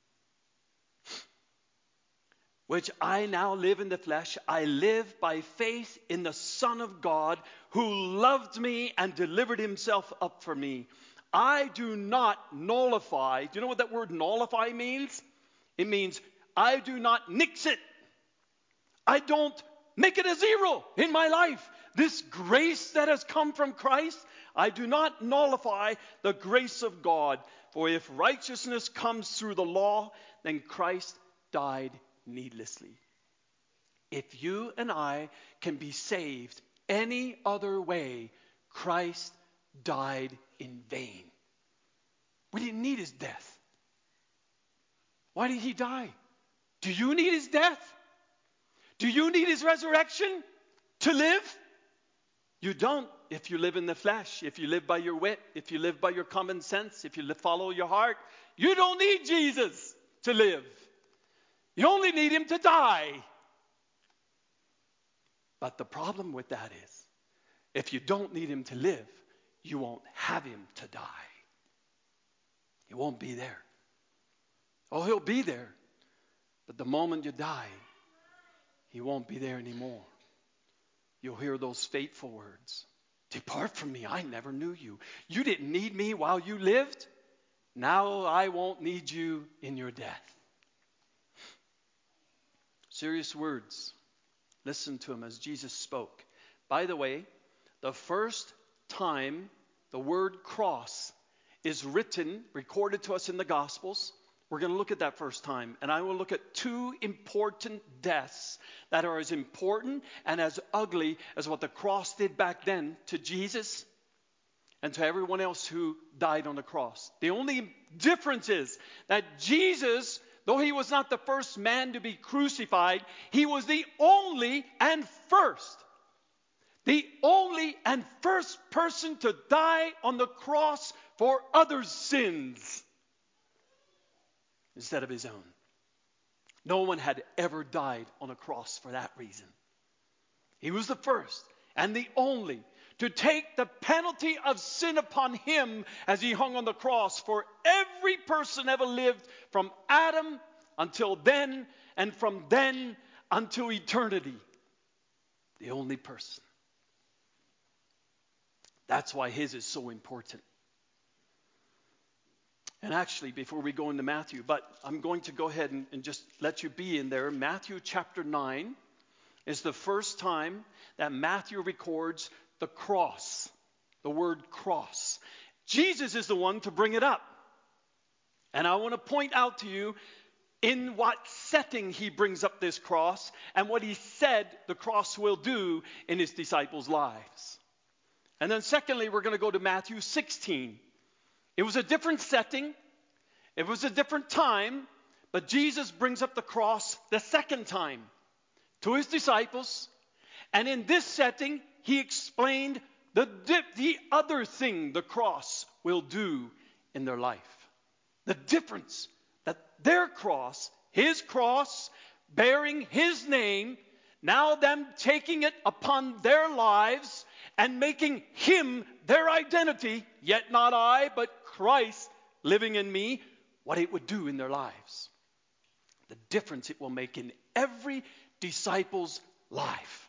Which I now live in the flesh, I live by faith in the Son of God, who loved me and delivered himself up for me. I do not nullify. Do you know what that word nullify means? It means I do not nix it. I don't make it a zero in my life. This grace that has come from Christ, I do not nullify the grace of God. For if righteousness comes through the law, then Christ died needlessly. If you and I can be saved any other way, Christ died in vain. We didn't need his death. Why did he die? Do you need his death? Do you need his resurrection to live? You don't if you live in the flesh, if you live by your wit, if you live by your common sense, if you follow your heart. You don't need Jesus to live. You only need him to die. But the problem with that is, if you don't need him to live, you won't have him to die. He won't be there. Oh, he'll be there. But the moment you die, he won't be there anymore. You'll hear those fateful words. Depart from me, I never knew you. You didn't need me while you lived. Now I won't need you in your death. Serious words. Listen to him as Jesus spoke. By the way, the first time the word cross is written, recorded to us in the Gospels, we're going to look at that first time. And I will look at two important deaths that are as important and as ugly as what the cross did back then to Jesus and to everyone else who died on the cross. The only difference is that Jesus, though he was not the first man to be crucified, he was the only and first person to die on the cross for others' sins instead of his own. No one had ever died on a cross for that reason. He was the first and the only to take the penalty of sin upon him as he hung on the cross for every person ever lived from Adam until then and from then until eternity. The only person. That's why his is so important. And actually, before we go into Matthew, but I'm going to go ahead and just let you be in there. Matthew chapter 9 is the first time that Matthew records the cross, the word cross. Jesus is the one to bring it up. And I want to point out to you in what setting he brings up this cross and what he said the cross will do in his disciples' lives. And then secondly, we're going to go to Matthew 16. It was a different setting. It was a different time. But Jesus brings up the cross the second time to his disciples. And in this setting, he explained the other thing the cross will do in their life. The difference that their cross, his cross, bearing his name, now them taking it upon their lives and making him their identity, yet not I, but Christ living in me, what it would do in their lives. The difference it will make in every disciple's life.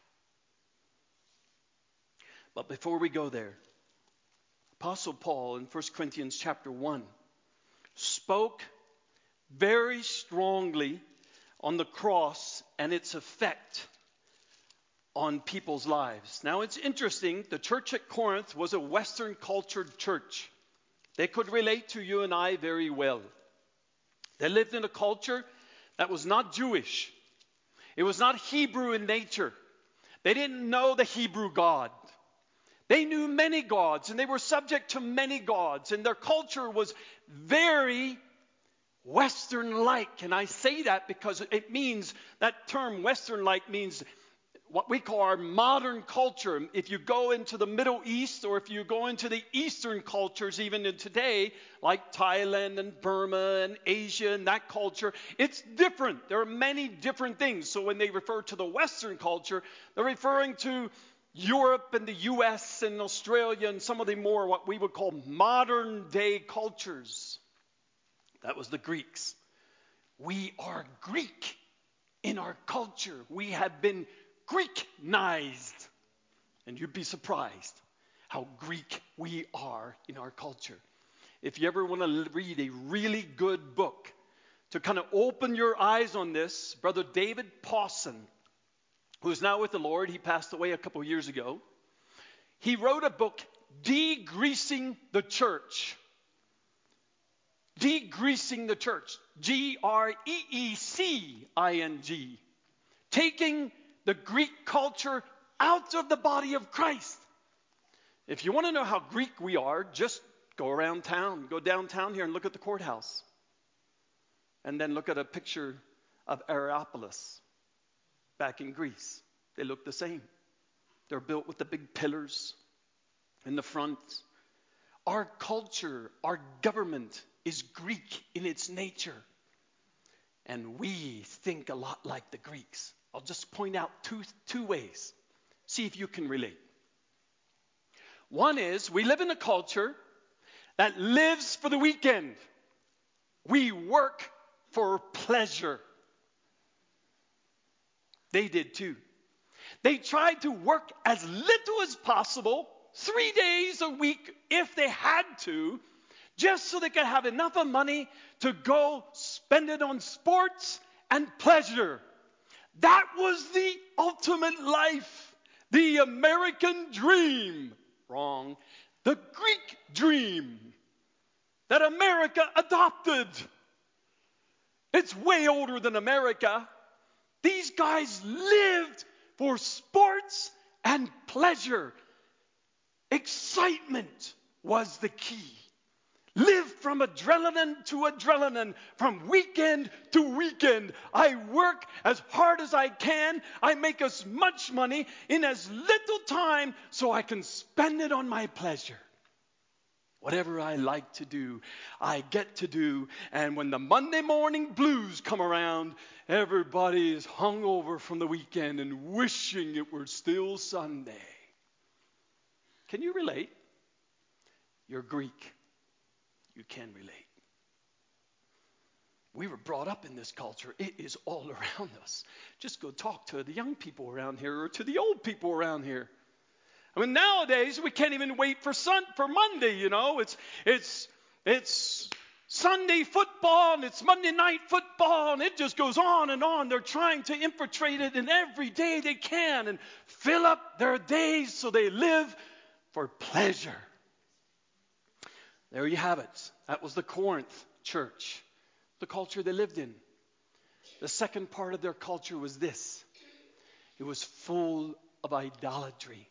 But before we go there, Apostle Paul in 1 Corinthians chapter 1 spoke very strongly on the cross and its effect on people's lives. Now it's interesting, the church at Corinth was a Western cultured church. They could relate to you and I very well. They lived in a culture that was not Jewish. It was not Hebrew in nature. They didn't know the Hebrew God. They knew many gods and they were subject to many gods. And their culture was very Western-like. And I say that because it means, that term Western-like means what we call our modern culture. If you go into the Middle East or if you go into the Eastern cultures even in today, like Thailand and Burma and Asia and that culture, it's different. There are many different things. So when they refer to the Western culture, they're referring to Europe and the US and Australia and some of the more what we would call modern day cultures. That was the Greeks. We are Greek in our culture. We have been Greeknized. And you'd be surprised how Greek we are in our culture. If you ever want to read a really good book to kind of open your eyes on this, Brother David Pawson, who is now with the Lord, he passed away a couple years ago. He wrote a book degreasing the church. Degreasing the church. Greecing. Taking the Greek culture out of the body of Christ. If you want to know how Greek we are, just go around town. Go downtown here and look at the courthouse. And then look at a picture of Areopolis back in Greece. They look the same. They're built with the big pillars in the front. Our culture, our government is Greek in its nature. And we think a lot like the Greeks. I'll just point out two ways. See if you can relate. One is we live in a culture that lives for the weekend. We work for pleasure. They did too. They tried to work as little as possible, 3 days a week if they had to, just so they could have enough of money to go spend it on sports and pleasure. That was the ultimate life, the American dream. Wrong. The Greek dream that America adopted. It's way older than America. These guys lived for sports and pleasure. Excitement was the key. Live from adrenaline to adrenaline, from weekend to weekend. I work as hard as I can. I make as much money in as little time so I can spend it on my pleasure. Whatever I like to do, I get to do. And when the Monday morning blues come around, everybody is hungover from the weekend and wishing it were still Sunday. Can you relate? You're Greek. You can relate. We were brought up in this culture. It is all around us. Just go talk to the young people around here or to the old people around here. I mean, nowadays we can't even wait for Monday. You know, it's Sunday football and it's Monday night football and it just goes on and on. They're trying to infiltrate it in every day they can and fill up their days so they live for pleasure. There you have it. That was the Corinth church, the culture they lived in. The second part of their culture was this. It was full of idolatry.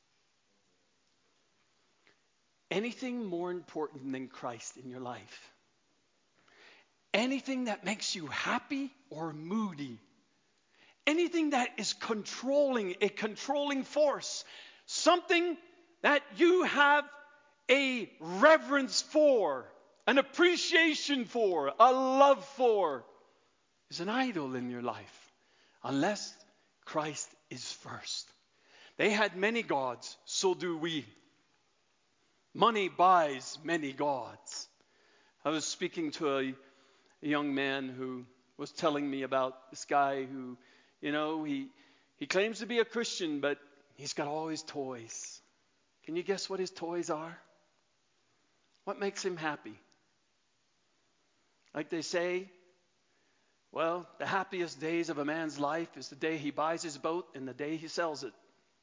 Anything more important than Christ in your life? Anything that makes you happy or moody? Anything that is controlling, a controlling force? Something that you have a reverence for, an appreciation for, a love for, is an idol in your life, unless Christ is first. They had many gods, so do we. Money buys many gods. I was speaking to a young man who was telling me about this guy who, you know, he claims to be a Christian, but he's got all his toys. Can you guess what his toys are? What makes him happy? Like they say, well, the happiest days of a man's life is the day he buys his boat and the day he sells it.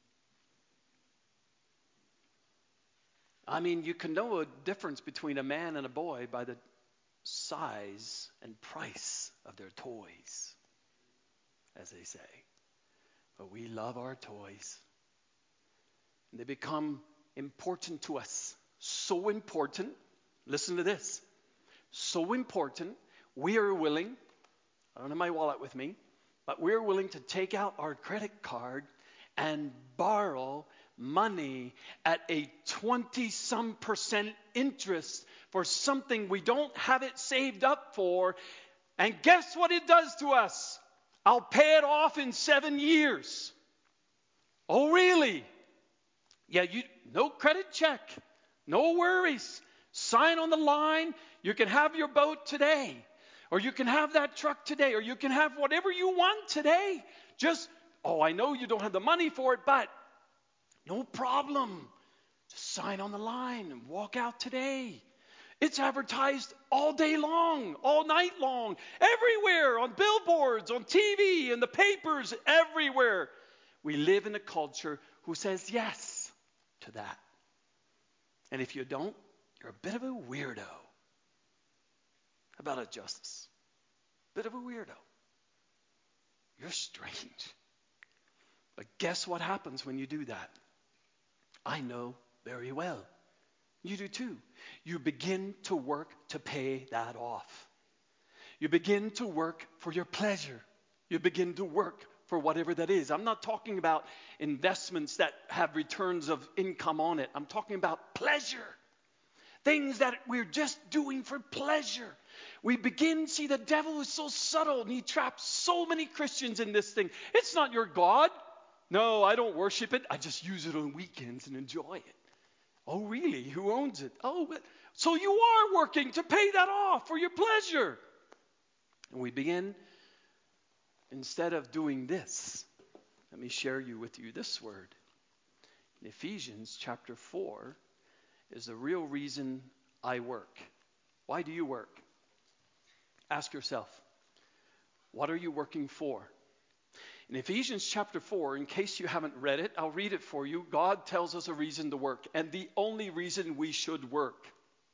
I mean, you can know a difference between a man and a boy by the size and price of their toys, as they say. But we love our toys. And they become important to us. So important, listen to this, so important, we are willing, I don't have my wallet with me, but we're willing to take out our credit card and borrow money at a 20-some% interest for something we don't have it saved up for. And guess what it does to us? I'll pay it off in 7 years. Oh, really? Yeah, no credit check. No worries. Sign on the line. You can have your boat today. Or you can have that truck today. Or you can have whatever you want today. Just, I know you don't have the money for it, but no problem. Just sign on the line and walk out today. It's advertised all day long, all night long, everywhere, on billboards, on TV, in the papers, everywhere. We live in a culture who says yes to that. And if you don't, you're a bit of a weirdo. How about it, Justice? Bit of a weirdo. You're strange. But guess what happens when you do that? I know very well. You do too. You begin to work to pay that off. You begin to work for your pleasure. You begin to work for whatever that is. I'm not talking about investments that have returns of income on it. I'm talking about pleasure. Things that we're just doing for pleasure. We begin, see, the devil is so subtle and he traps so many Christians in this thing. It's not your God. No, I don't worship it. I just use it on weekends and enjoy it. Oh, really? Who owns it? Oh, so you are working to pay that off for your pleasure. And we begin, instead of doing this, let me share with you this word. In Ephesians chapter 4 is the real reason I work. Why do you work? Ask yourself, what are you working for? In Ephesians chapter 4, in case you haven't read it, I'll read it for you. God tells us a reason to work, and the only reason we should work.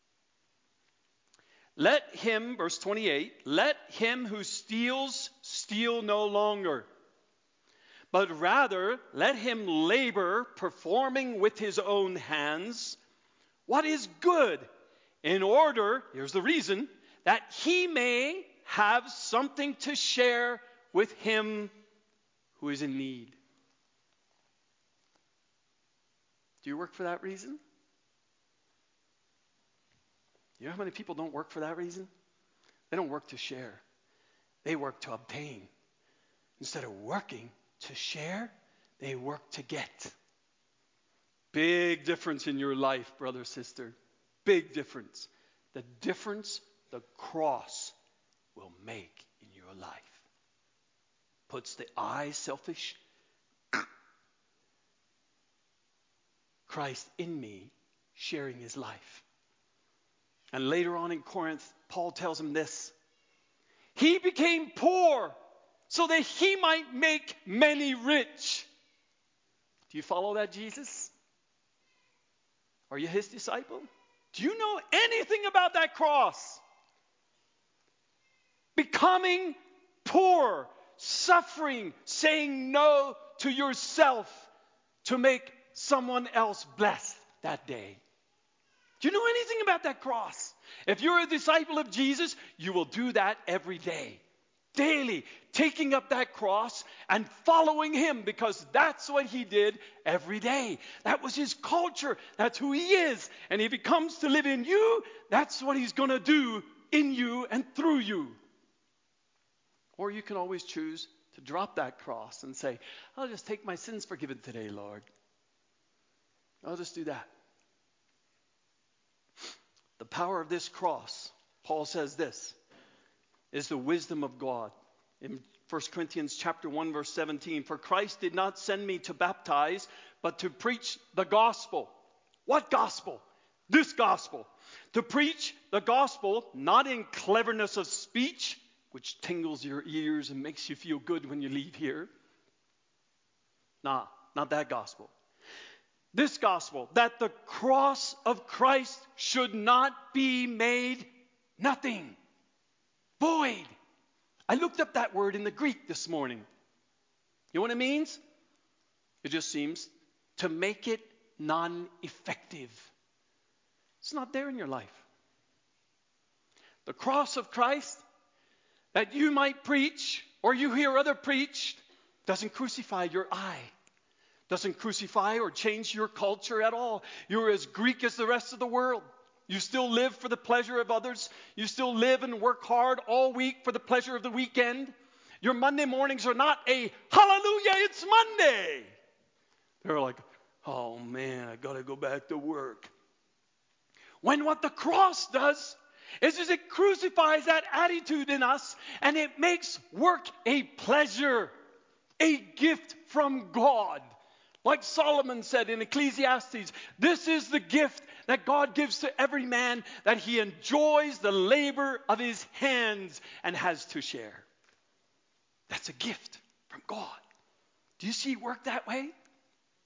Let him, verse 28, let him who steals steal no longer, but rather let him labor, performing with his own hands what is good, in order, here's the reason, that he may have something to share with him who is in need. Do you work for that reason? You know how many people don't work for that reason? They don't work to share. They work to obtain. Instead of working to share, they work to get. Big difference in your life, brother, sister. Big difference. The difference the cross will make in your life. Puts the I selfish, Christ in me, sharing his life. And later on in Corinth, Paul tells him this. He became poor so that he might make many rich. Do you follow that, Jesus? Are you his disciple? Do you know anything about that cross? Becoming poor, suffering, saying no to yourself to make someone else blessed that day. Do you know anything about that cross? If you're a disciple of Jesus, you will do that every day. Daily, taking up that cross and following him, because that's what he did every day. That was his culture. That's who he is. And if he comes to live in you, that's what he's going to do in you and through you. Or you can always choose to drop that cross and say, I'll just take my sins forgiven today, Lord. I'll just do that. The power of this cross, Paul says this, is the wisdom of God. In 1 Corinthians chapter 1, verse 17, for Christ did not send me to baptize, but to preach the gospel. What gospel? This gospel. To preach the gospel, not in cleverness of speech, which tingles your ears and makes you feel good when you leave here. Nah, not that gospel. This gospel, that the cross of Christ should not be made nothing. Void. I looked up that word in the Greek this morning. You know what it means? It just seems to make it non-effective. It's not there in your life. The cross of Christ that you might preach or you hear other preach doesn't crucify your I. Doesn't crucify or change your culture at all. You're as Greek as the rest of the world. You still live for the pleasure of others. You still live and work hard all week for the pleasure of the weekend. Your Monday mornings are not a hallelujah, it's Monday. They're like, oh man, I got to go back to work. When what the cross does is it crucifies that attitude in us and it makes work a pleasure, a gift from God. Like Solomon said in Ecclesiastes, this is the gift that God gives to every man, that he enjoys the labor of his hands and has to share. That's a gift from God. Do you see work that way?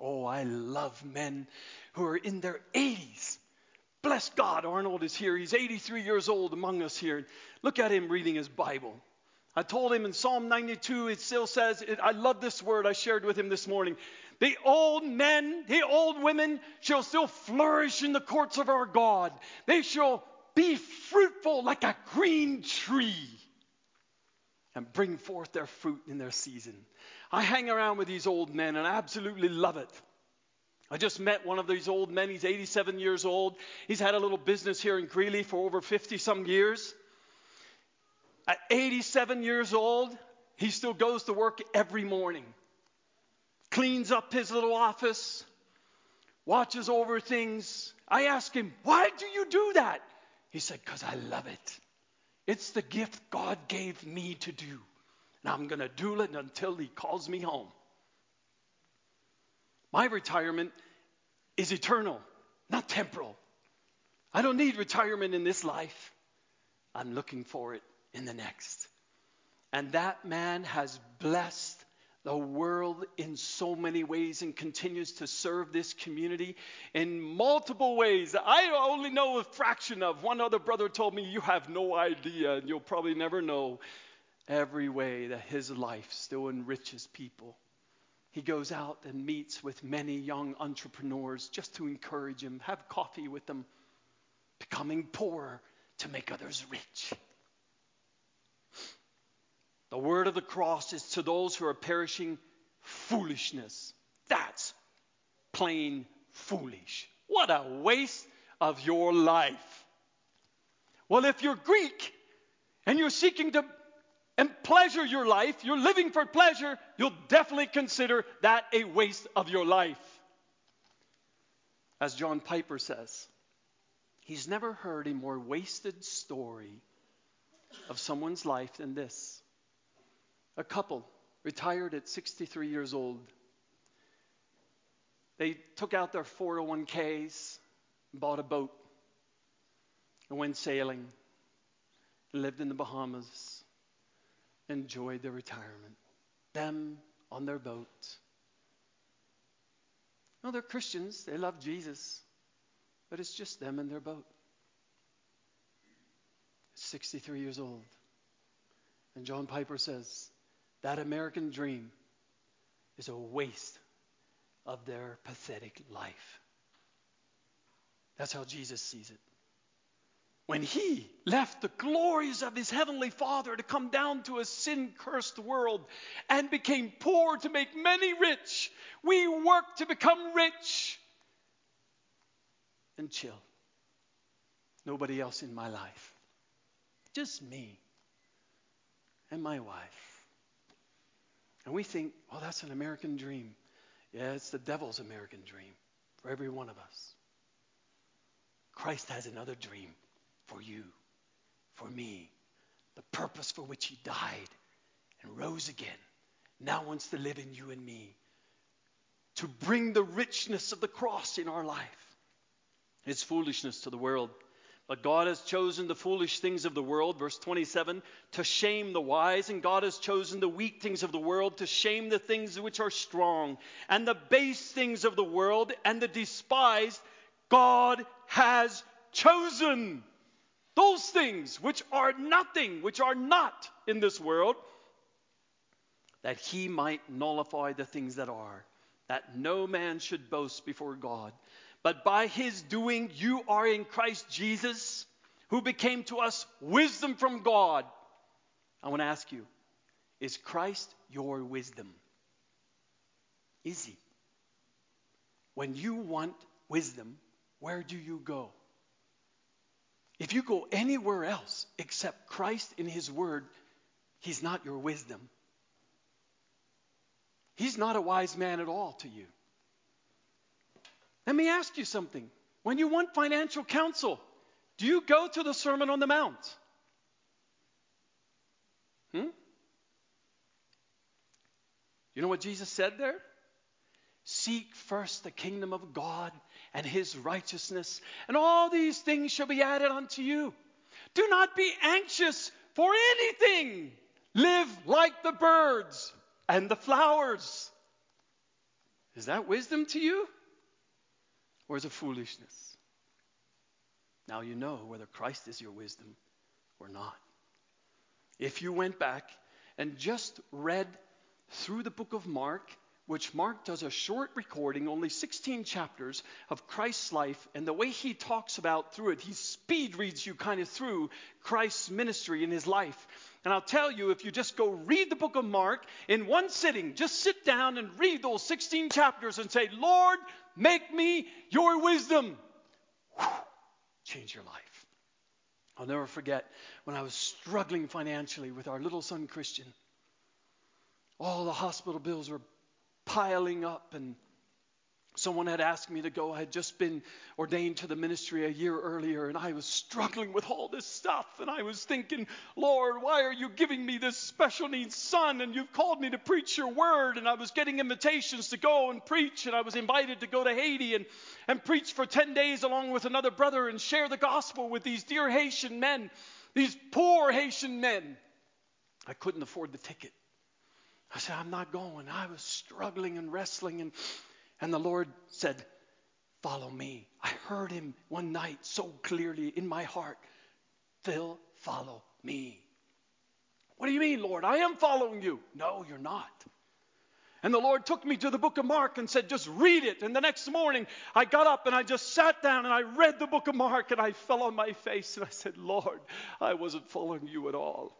Oh, I love men who are in their 80s. Bless God, Arnold is here. He's 83 years old among us here. Look at him reading his Bible. I told him in Psalm 92, it still says, I love this word I shared with him this morning. The old men, the old women shall still flourish in the courts of our God. They shall be fruitful like a green tree and bring forth their fruit in their season. I hang around with these old men and I absolutely love it. I just met one of these old men. He's 87 years old. He's had a little business here in Greeley for over 50 some years. At 87 years old, he still goes to work every morning. Cleans up his little office. Watches over things. I asked him, why do you do that? He said, because I love it. It's the gift God gave me to do. And I'm going to do it until he calls me home. My retirement is eternal, not temporal. I don't need retirement in this life. I'm looking for it in the next. And that man has blessed the world in so many ways and continues to serve this community in multiple ways. I only know a fraction of. One other brother told me, you have no idea, and you'll probably never know every way that his life still enriches people. He goes out and meets with many young entrepreneurs just to encourage them, have coffee with them, becoming poor to make others rich. The word of the cross is to those who are perishing foolishness. That's plain foolish. What a waste of your life. Well, if you're Greek and you're seeking to pleasure your life, you're living for pleasure, you'll definitely consider that a waste of your life. As John Piper says, he's never heard a more wasted story of someone's life than this. A couple retired at 63 years old. They took out their 401ks, bought a boat, and went sailing, lived in the Bahamas, enjoyed their retirement. Them on their boat. No, they're Christians. They love Jesus. But it's just them and their boat. 63 years old. And John Piper says, that American dream is a waste of their pathetic life. That's how Jesus sees it. When he left the glories of his heavenly Father to come down to a sin-cursed world and became poor to make many rich, we work to become rich and chill. Nobody else in my life. Just me and my wife. And we think, oh, that's an American dream. Yeah, it's the devil's American dream for every one of us. Christ has another dream for you, for me. The purpose for which he died and rose again. Now wants to live in you and me. To bring the richness of the cross in our life. It's foolishness to the world. But God has chosen the foolish things of the world, verse 27, to shame the wise. And God has chosen the weak things of the world to shame the things which are strong. And the base things of the world and the despised, God has chosen. Those things which are nothing, which are not in this world, that he might nullify the things that are, that no man should boast before God. But by his doing, you are in Christ Jesus, who became to us wisdom from God. I want to ask you, is Christ your wisdom? Is he? When you want wisdom, where do you go? If you go anywhere else except Christ in his word, he's not your wisdom. He's not a wise man at all to you. Let me ask you something. When you want financial counsel, do you go to the Sermon on the Mount? You know what Jesus said there? Seek first the kingdom of God and his righteousness, and all these things shall be added unto you. Do not be anxious for anything. Live like the birds and the flowers. Is that wisdom to you? Or is it foolishness? Now you know whether Christ is your wisdom or not. If you went back and just read through the book of Mark, which Mark does a short recording, only 16 chapters of Christ's life, and the way he talks about through it, he speed reads you kind of through Christ's ministry in his life. And I'll tell you, if you just go read the book of Mark in one sitting, just sit down and read those 16 chapters and say, Lord, make me your wisdom. Whew, change your life. I'll never forget when I was struggling financially with our little son Christian. All the hospital bills were piling up, and someone had asked me to go. I had just been ordained to the ministry a year earlier, and I was struggling with all this stuff, and I was thinking, Lord, why are you giving me this special needs son, and you've called me to preach your word? And I was getting invitations to go and preach, and I was invited to go to Haiti and preach for 10 days along with another brother and share the gospel with these dear Haitian men, these poor Haitian men. I couldn't afford the ticket. I said, I'm not going. I was struggling and wrestling, and the Lord said, follow me. I heard him one night so clearly in my heart, Phil, follow me. What do you mean, Lord? I am following you. No, you're not. And the Lord took me to the book of Mark and said, just read it. And the next morning, I got up and I just sat down and I read the book of Mark, and I fell on my face and I said, Lord, I wasn't following you at all.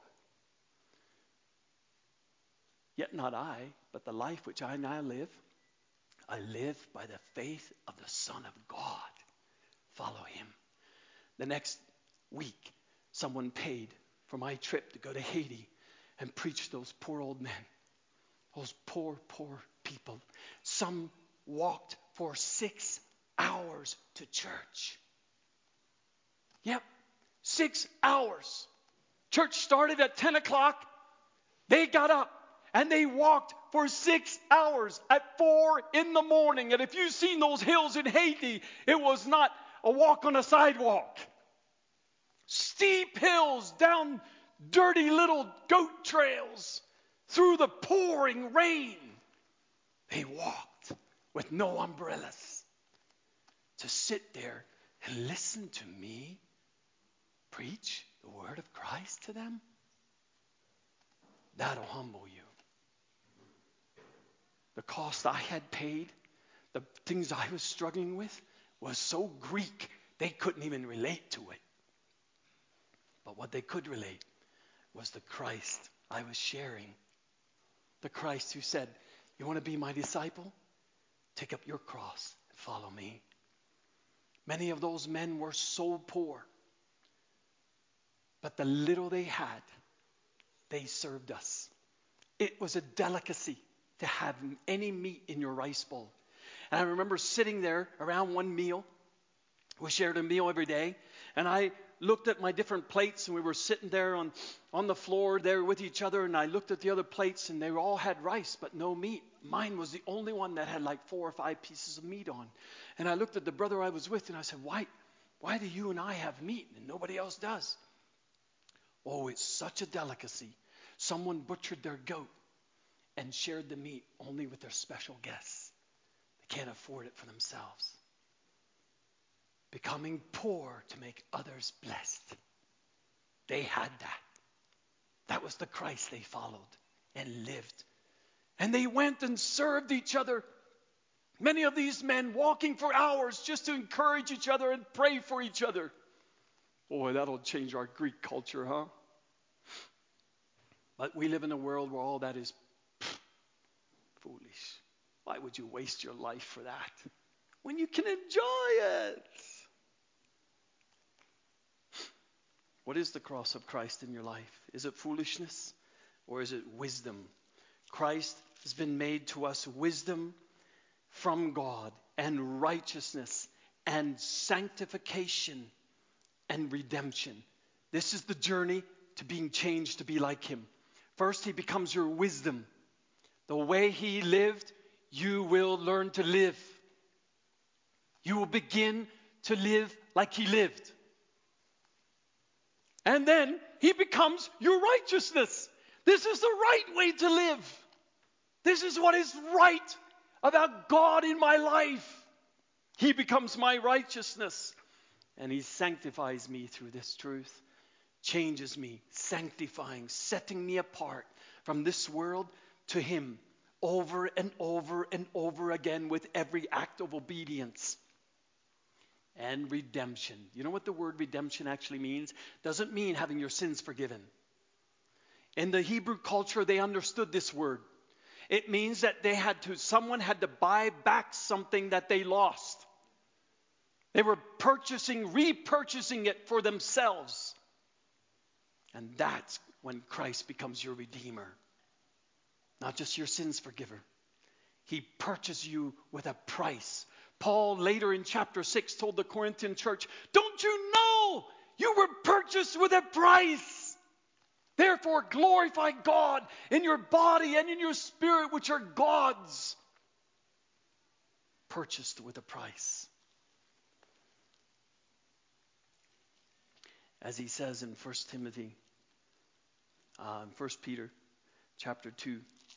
Yet not I, but the life which I now live, I live by the faith of the Son of God. Follow him. The next week, someone paid for my trip to go to Haiti and preach to those poor old men. Those poor, poor people. Some walked for 6 hours to church. Yep, 6 hours. Church started at 10 o'clock. They got up and they walked for 6 hours at 4 in the morning. And if you've seen those hills in Haiti, it was not a walk on a sidewalk. Steep hills down dirty little goat trails through the pouring rain. They walked with no umbrellas to sit there and listen to me preach the word of Christ to them. That'll humble you. The cost I had paid, the things I was struggling with, was so Greek, they couldn't even relate to it. But what they could relate was the Christ I was sharing. The Christ who said, you want to be my disciple? Take up your cross and follow me. Many of those men were so poor, but the little they had, they served us. It was a delicacy to have any meat in your rice bowl. And I remember sitting there around one meal. We shared a meal every day. And I looked at my different plates, and we were sitting there on the floor there with each other. And I looked at the other plates, and they all had rice, but no meat. Mine was the only one that had like 4 or 5 pieces of meat on. And I looked at the brother I was with, and I said, why do you and I have meat and nobody else does? Oh, it's such a delicacy. Someone butchered their goat and shared the meat only with their special guests. They can't afford it for themselves. Becoming poor to make others blessed. They had that. That was the Christ they followed and lived. And they went and served each other. Many of these men walking for hours just to encourage each other and pray for each other. Boy, that'll change our Greek culture, huh? But we live in a world where all that is foolish. Why would you waste your life for that when you can enjoy it? What is the cross of Christ in your life? Is it foolishness or is it wisdom? Christ has been made to us wisdom from God and righteousness and sanctification and redemption. This is the journey to being changed to be like him. First, he becomes your wisdom. The way he lived, you will learn to live. You will begin to live like he lived. And then he becomes your righteousness. This is the right way to live. This is what is right about God in my life. He becomes my righteousness. And He sanctifies me through this truth. Changes me, sanctifying, setting me apart from this world to Him over and over and over again with every act of obedience. And redemption. You know what the word redemption actually means? Doesn't mean having your sins forgiven. In the Hebrew culture, they understood this word. It means that someone had to buy back something that they lost. They were repurchasing it for themselves. And that's when Christ becomes your Redeemer. Not just your sins forgiver. He purchased you with a price. Paul later in chapter 6 told the Corinthian church, don't you know you were purchased with a price? Therefore glorify God in your body and in your spirit, which are God's. Purchased with a price. As he says in 1 Peter chapter 2.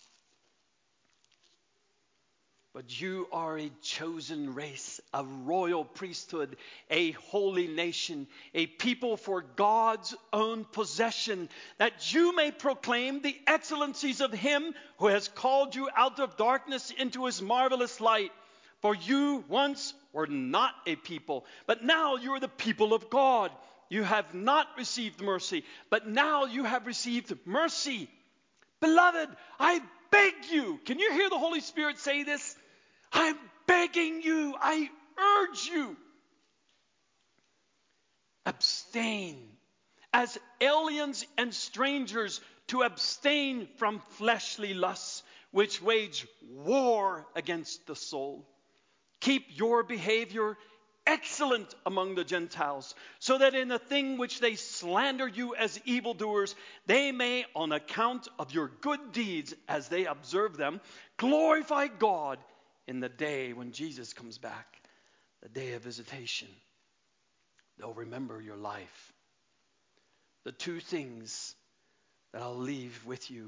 But you are a chosen race, a royal priesthood, a holy nation, a people for God's own possession, that you may proclaim the excellencies of Him who has called you out of darkness into His marvelous light. For you once were not a people, but now you are the people of God. You have not received mercy, but now you have received mercy. Beloved, I beg you. Can you hear the Holy Spirit say this? I'm begging you. I urge you. Abstain. As aliens and strangers, to abstain from fleshly lusts, which wage war against the soul. Keep your behavior excellent among the Gentiles, so that in the thing which they slander you as evildoers, they may, on account of your good deeds as they observe them, glorify God in the day when Jesus comes back, the day of visitation. They'll remember your life. The two things that I'll leave with you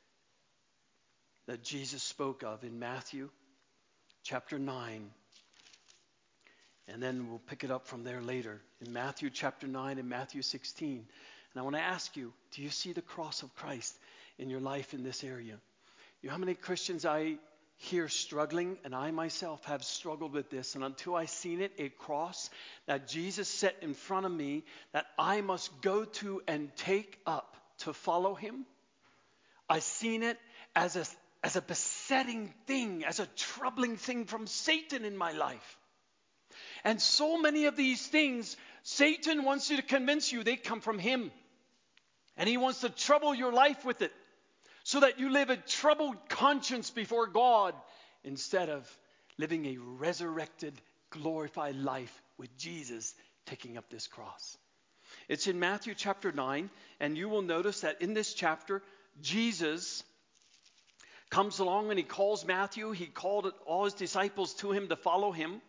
that Jesus spoke of in Matthew chapter 9. And then we'll pick it up from there later in Matthew chapter 9 and Matthew 16. And I want to ask you, do you see the cross of Christ in your life in this area? You know how many Christians I hear struggling, and I myself have struggled with this. And until I seen it, a cross that Jesus set in front of me that I must go to and take up to follow Him, I seen it as a besetting thing, as a troubling thing from Satan in my life. And so many of these things, Satan wants you to convince you they come from him. And he wants to trouble your life with it, so that you live a troubled conscience before God instead of living a resurrected, glorified life with Jesus taking up this cross. It's in Matthew chapter 9, and you will notice that in this chapter, Jesus comes along and he calls Matthew. He called all his disciples to him to follow him.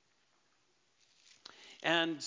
And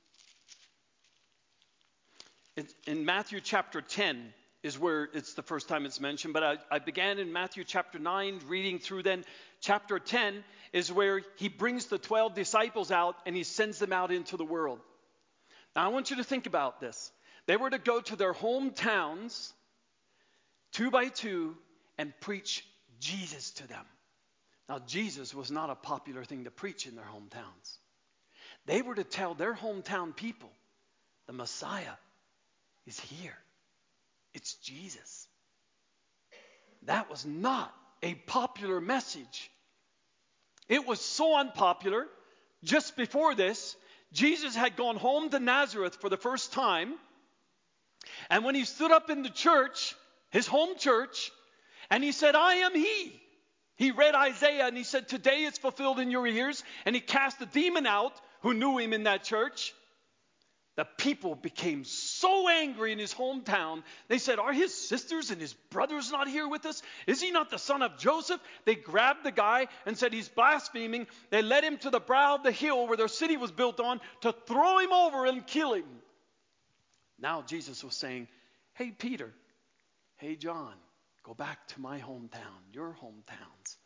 in Matthew chapter 10 is where it's the first time it's mentioned. But I began in Matthew chapter 9, reading through then. Chapter 10 is where he brings the 12 disciples out and he sends them out into the world. Now I want you to think about this. They were to go to their hometowns, 2 by 2, and preach Jesus to them. Now Jesus was not a popular thing to preach in their hometowns. They were to tell their hometown people, the Messiah is here. It's Jesus. That was not a popular message. It was so unpopular. Just before this, Jesus had gone home to Nazareth for the first time. And when he stood up in the church, his home church, and he said, I am he. He read Isaiah and he said, today it's fulfilled in your ears. And he cast a demon out who knew him in that church. The people became so angry in his hometown. They said, are his sisters and his brothers not here with us? Is he not the son of Joseph? They grabbed the guy and said he's blaspheming. They led him to the brow of the hill where their city was built on to throw him over and kill him. Now Jesus was saying, hey, Peter, hey, John, go back to my hometown, your hometowns,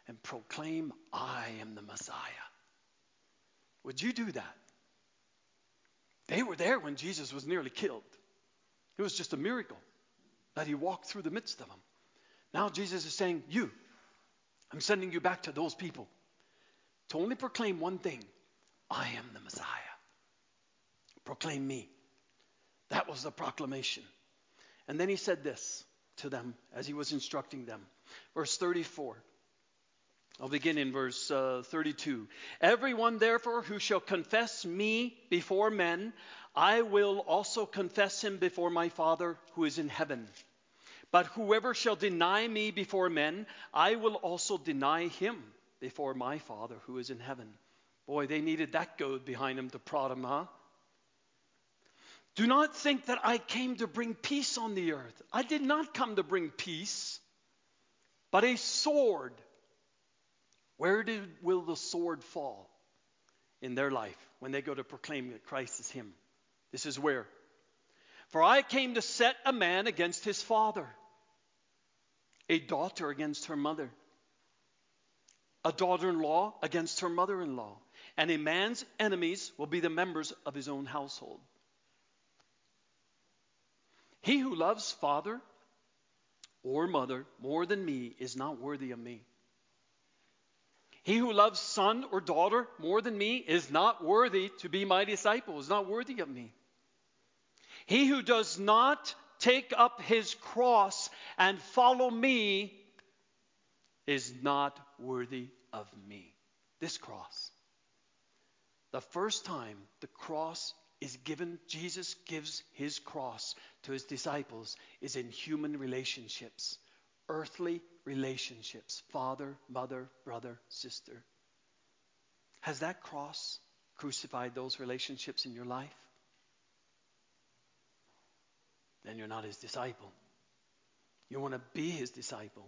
and proclaim, I am the Messiah. Would you do that? They were there when Jesus was nearly killed. It was just a miracle that he walked through the midst of them. Now Jesus is saying, I'm sending you back to those people to only proclaim one thing. I am the Messiah. Proclaim me. That was the proclamation. And then he said this to them as he was instructing them. Verse 34. I'll begin in verse 32. Everyone therefore who shall confess me before men, I will also confess him before my Father who is in heaven. But whoever shall deny me before men, I will also deny him before my Father who is in heaven. Boy, they needed that goad behind them to prod him, huh? Do not think that I came to bring peace on the earth. I did not come to bring peace, but a sword. Where will the sword fall in their life when they go to proclaim that Christ is him? This is where. For I came to set a man against his father, a daughter against her mother, a daughter-in-law against her mother-in-law, and a man's enemies will be the members of his own household. He who loves father or mother more than me is not worthy of me. He who loves son or daughter more than me is not worthy to be my disciple, is not worthy of me. He who does not take up his cross and follow me is not worthy of me. This cross. The first time the cross is given, Jesus gives his cross to his disciples, is in human relationships. Earthly relationships. Father, mother, brother, sister. Has that cross crucified those relationships in your life? Then you're not his disciple. You want to be his disciple.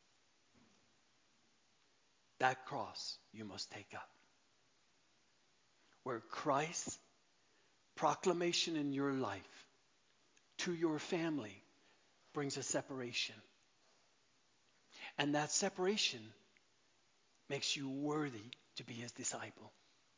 That cross you must take up. Where Christ's proclamation in your life to your family brings a separation. And that separation makes you worthy to be his disciple.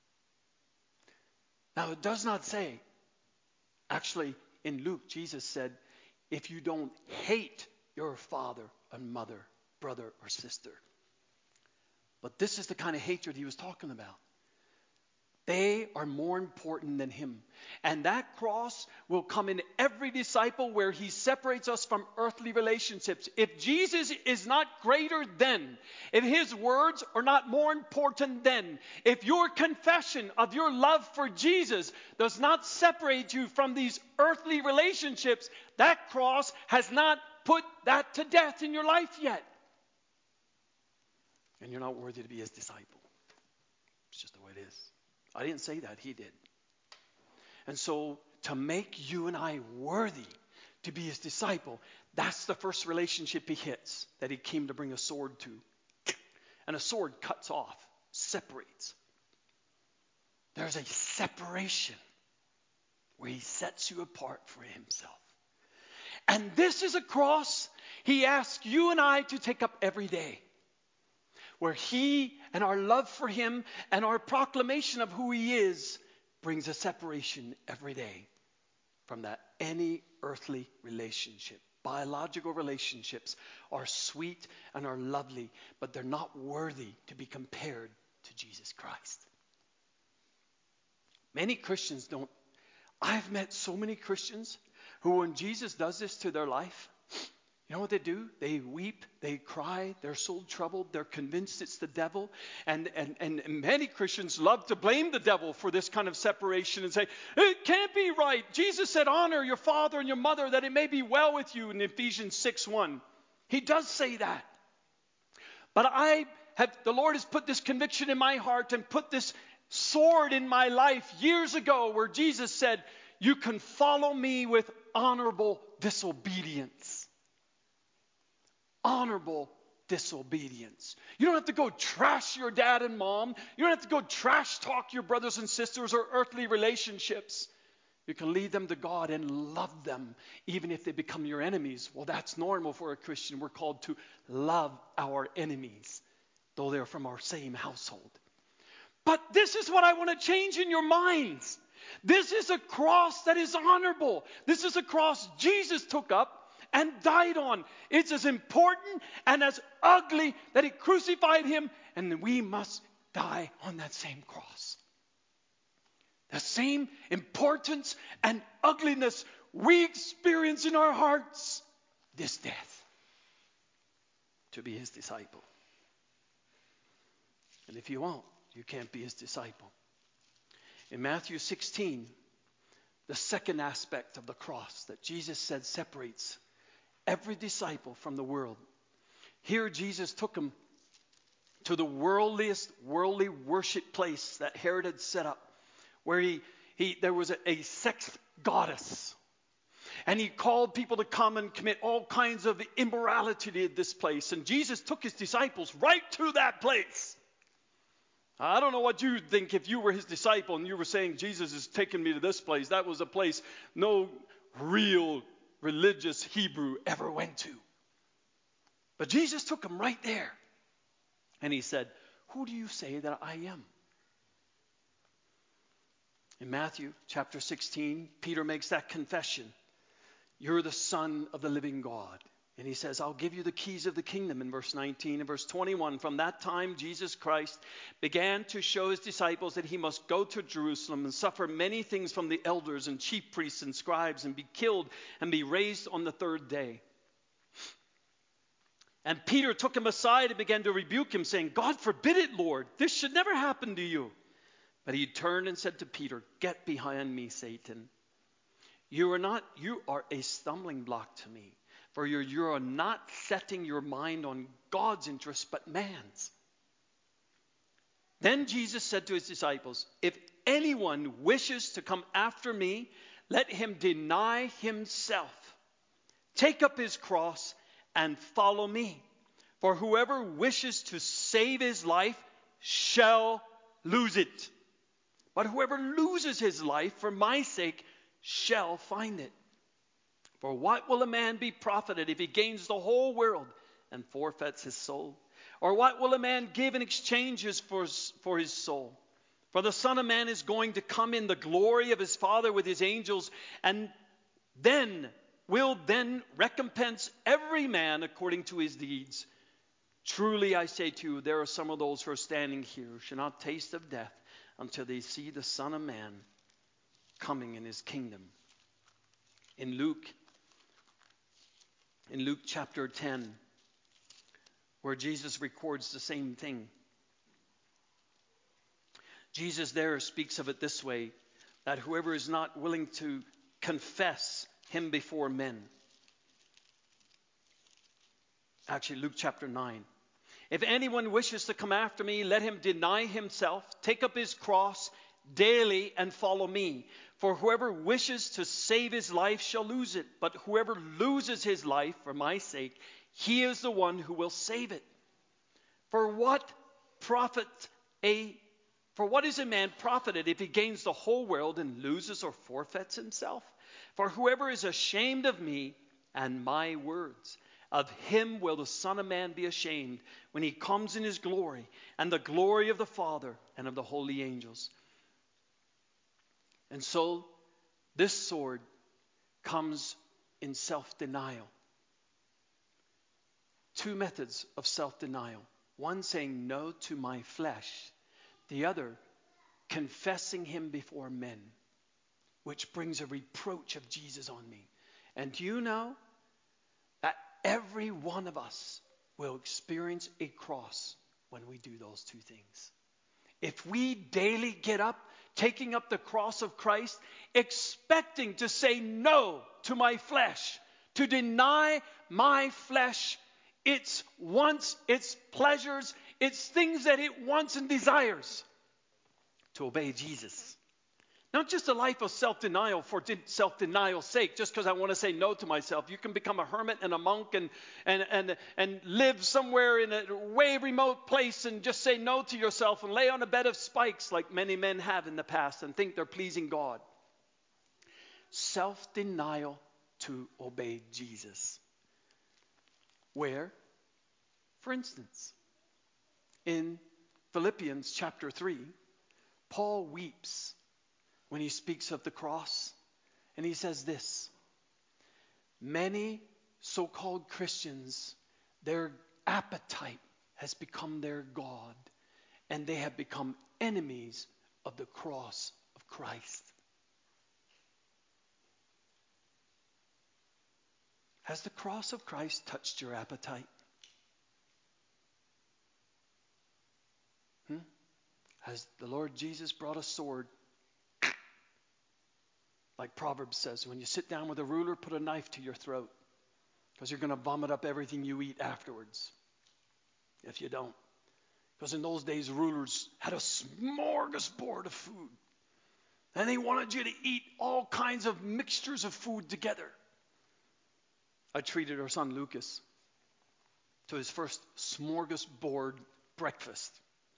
Now it does not say, actually in Luke, Jesus said, if you don't hate your father and mother, brother or sister. But this is the kind of hatred he was talking about. They are more important than him. And that cross will come in every disciple where he separates us from earthly relationships. If Jesus is not greater than, if his words are not more important than, if your confession of your love for Jesus does not separate you from these earthly relationships, that cross has not put that to death in your life yet. And you're not worthy to be his disciple. It's just the way it is. I didn't say that, he did. And so to make you and I worthy to be his disciple, that's the first relationship he hits, that he came to bring a sword to. And a sword cuts off, separates. There's a separation where he sets you apart for himself. And this is a cross he asks you and I to take up every day. Where he and our love for him and our proclamation of who he is brings a separation every day from that any earthly relationship. Biological relationships are sweet and are lovely, but they're not worthy to be compared to Jesus Christ. Many Christians don't. I've met so many Christians who, when Jesus does this to their life, you know what they do? They weep, they cry, they're so troubled, they're convinced it's the devil. And many Christians love to blame the devil for this kind of separation and say, it can't be right. Jesus said, honor your father and your mother that it may be well with you in Ephesians 6:1. He does say that. But the Lord has put this conviction in my heart and put this sword in my life years ago where Jesus said, you can follow me with honorable disobedience. Honorable disobedience. You don't have to go trash your dad and mom. You don't have to go trash talk your brothers and sisters or earthly relationships. You can lead them to God and love them even if they become your enemies. Well, that's normal for a Christian. We're called to love our enemies though they're from our same household. But this is what I want to change in your minds. This is a cross that is honorable. This is a cross Jesus took up and died on. It's as important and as ugly that He crucified Him, and we must die on that same cross. The same importance and ugliness we experience in our hearts, this death, to be His disciple. And if you won't, you can't be His disciple. In Matthew 16, the second aspect of the cross that Jesus said separates every disciple from the world. Here Jesus took him to the worldly worship place that Herod had set up, where there was a sex goddess. And he called people to come and commit all kinds of immorality at this place. And Jesus took His disciples right to that place. I don't know what you'd think if you were His disciple and you were saying, Jesus is taking me to this place. That was a place no real religious Hebrew ever went to. But Jesus took him right there. And He said, who do you say that I am? In Matthew chapter 16, Peter makes that confession. You're the Son of the living God. And He says, I'll give you the keys of the kingdom in verse 19. And verse 21, from that time Jesus Christ began to show His disciples that He must go to Jerusalem and suffer many things from the elders and chief priests and scribes and be killed and be raised on the third day. And Peter took Him aside and began to rebuke him, saying, God forbid it, Lord. This should never happen to you. But He turned and said to Peter, get behind me, Satan. You are a stumbling block to me. For you are not setting your mind on God's interest, but man's. Then Jesus said to His disciples, if anyone wishes to come after me, let him deny himself, take up his cross, and follow me. For whoever wishes to save his life shall lose it. But whoever loses his life for my sake shall find it. For what will a man be profited if he gains the whole world and forfeits his soul? Or what will a man give in exchange for his soul? For the Son of Man is going to come in the glory of His Father with His angels, and will recompense every man according to his deeds. Truly I say to you, there are some of those who are standing here who shall not taste of death until they see the Son of Man coming in His kingdom. In Luke chapter 10, where Jesus records the same thing, Jesus there speaks of it this way, that whoever is not willing to confess Him before men. Actually, Luke chapter 9. If anyone wishes to come after me, let him deny himself, take up his cross daily and follow me. For whoever wishes to save his life shall lose it. But whoever loses his life for my sake, he is the one who will save it. For what is a man profited if he gains the whole world and loses or forfeits himself? For whoever is ashamed of me and my words, of him will the Son of Man be ashamed when He comes in His glory and the glory of the Father and of the holy angels. And so this sword comes in self-denial. Two methods of self-denial. One saying no to my flesh. The other confessing Him before men, which brings a reproach of Jesus on me. And do you know that every one of us will experience a cross when we do those two things? If we daily get up, taking up the cross of Christ, expecting to say no to my flesh, to deny my flesh, its wants, its pleasures, its things that it wants and desires, to obey Jesus. Not just a life of self-denial for self-denial's sake, just because I want to say no to myself. You can become a hermit and a monk and live somewhere in a way remote place and just say no to yourself and lay on a bed of spikes like many men have in the past and think they're pleasing God. Self-denial to obey Jesus. Where? For instance, in Philippians chapter 3, Paul weeps when he speaks of the cross. And he says this: many so-called Christians, their appetite has become their God, and they have become enemies of the cross of Christ. Has the cross of Christ touched your appetite? Has the Lord Jesus brought a sword? Like Proverbs says, when you sit down with a ruler, put a knife to your throat, because you're going to vomit up everything you eat afterwards if you don't. Because in those days, rulers had a smorgasbord of food, and they wanted you to eat all kinds of mixtures of food together. I treated our son Lucas to his first smorgasbord breakfast.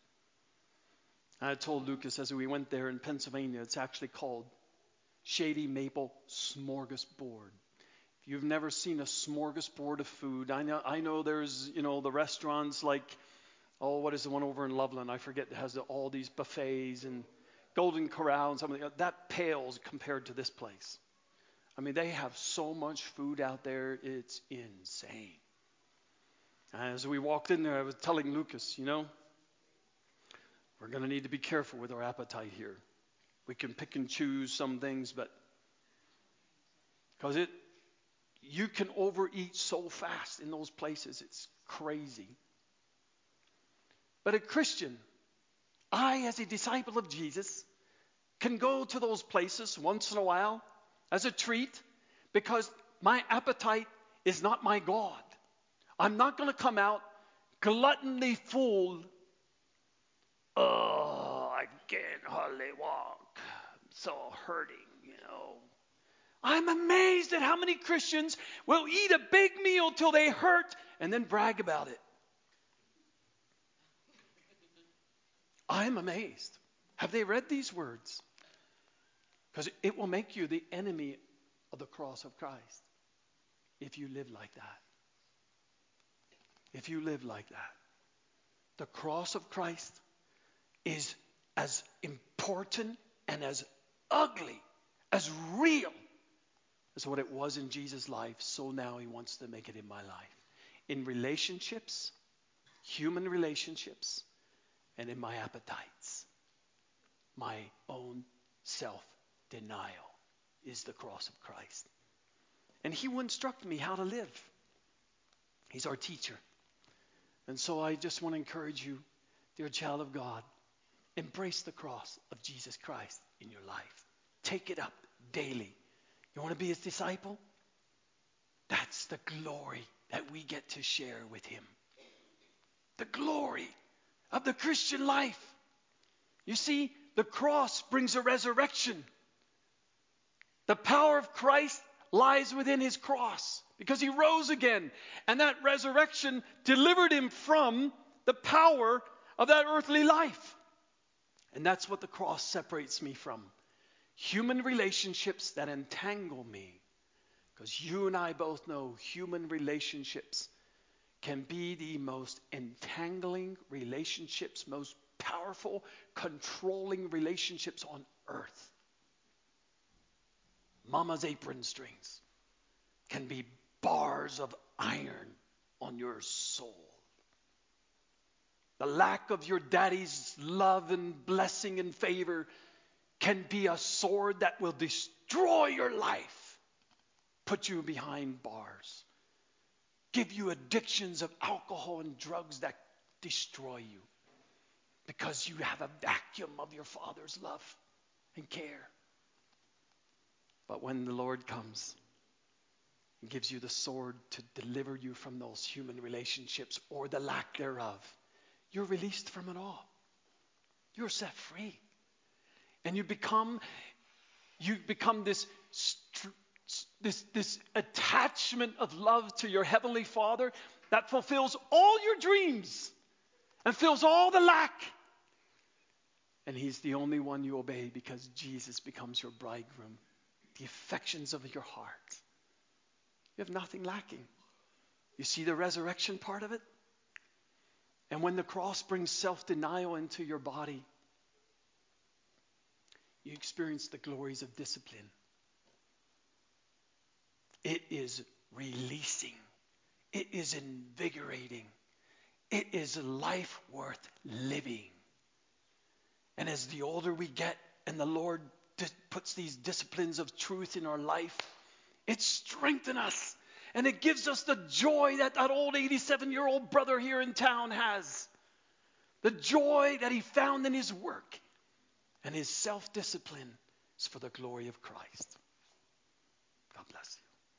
I told Lucas as we went there in Pennsylvania, it's actually called Shady Maple Smorgasbord. If you've never seen a smorgasbord of food, I know there's, the restaurants like, what is the one over in Loveland? I forget. It has all these buffets and Golden Corral and something. That pales compared to this place. I mean, they have so much food out there, it's insane. As we walked in there, I was telling Lucas, we're going to need to be careful with our appetite here. We can pick and choose some things, but because you can overeat so fast in those places, it's crazy. But a Christian, I as a disciple of Jesus, can go to those places once in a while as a treat, because my appetite is not my God. I'm not going to come out gluttonly full. Oh, I can't hardly walk. I'm so hurting, I'm amazed at how many Christians will eat a big meal till they hurt and then brag about it. I'm amazed. Have they read these words? Because it will make you the enemy of the cross of Christ if you live like that. If you live like that. The cross of Christ is as important and as ugly, as real as what it was in Jesus' life, so now he wants to make it in my life. In relationships, human relationships, and in my appetites. My own self-denial is the cross of Christ. And he will instruct me how to live. He's our teacher. And so I just want to encourage you, dear child of God, embrace the cross of Jesus Christ in your life. Take it up daily. You want to be his disciple? That's the glory that we get to share with him. The glory of the Christian life. You see, the cross brings a resurrection. The power of Christ lies within his cross because he rose again. And that resurrection delivered him from the power of that earthly life. And that's what the cross separates me from. Human relationships that entangle me. Because you and I both know human relationships can be the most entangling relationships, most powerful, controlling relationships on earth. Mama's apron strings can be bars of iron on your soul. The lack of your daddy's love and blessing and favor can be a sword that will destroy your life, put you behind bars, give you addictions of alcohol and drugs that destroy you because you have a vacuum of your Father's love and care. But when the Lord comes and gives you the sword to deliver you from those human relationships or the lack thereof, you're released from it all. You're set free. And you become this attachment of love to your Heavenly Father that fulfills all your dreams and fills all the lack. And he's the only one you obey because Jesus becomes your bridegroom, the affections of your heart. You have nothing lacking. You see the resurrection part of it? And when the cross brings self-denial into your body, you experience the glories of discipline. It is releasing. It is invigorating. It is life worth living. And as the older we get and the Lord puts these disciplines of truth in our life, it strengthens us. And it gives us the joy that old 87-year-old brother here in town has. The joy that he found in his work. And his self-discipline is for the glory of Christ. God bless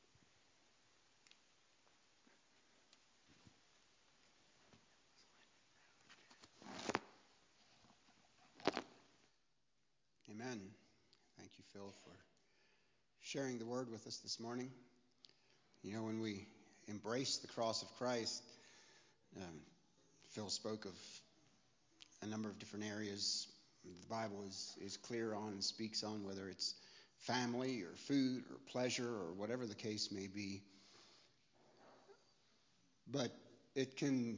you. Amen. Thank you, Phil, for sharing the word with us this morning. You know, when we embrace the cross of Christ, Phil spoke of a number of different areas the Bible is clear on and speaks on, whether it's family or food or pleasure or whatever the case may be. But the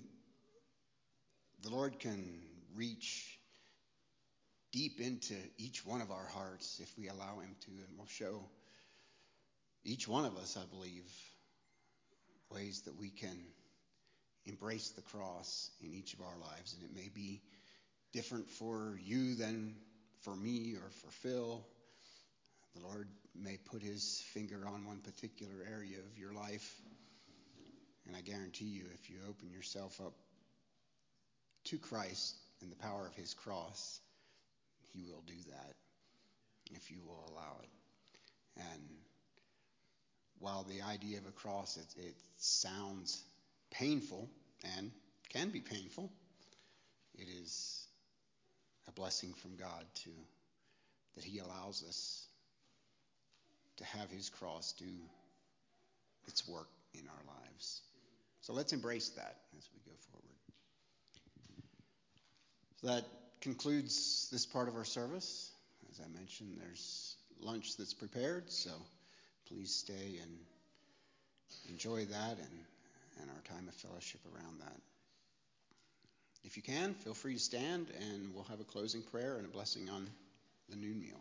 Lord can reach deep into each one of our hearts if we allow him to, and will show each one of us, I believe, ways that we can embrace the cross in each of our lives. And it may be different for you than for me or for Phil. The Lord may put his finger on one particular area of your life. And I guarantee you, if you open yourself up to Christ and the power of his cross, he will do that if you will allow it. And while the idea of a cross, it sounds painful and can be painful, it is a blessing from God that he allows us to have his cross do its work in our lives. So let's embrace that as we go forward. So that concludes this part of our service. As I mentioned, there's lunch that's prepared, so please stay and enjoy that and our time of fellowship around that. If you can, feel free to stand, and we'll have a closing prayer and a blessing on the noon meal.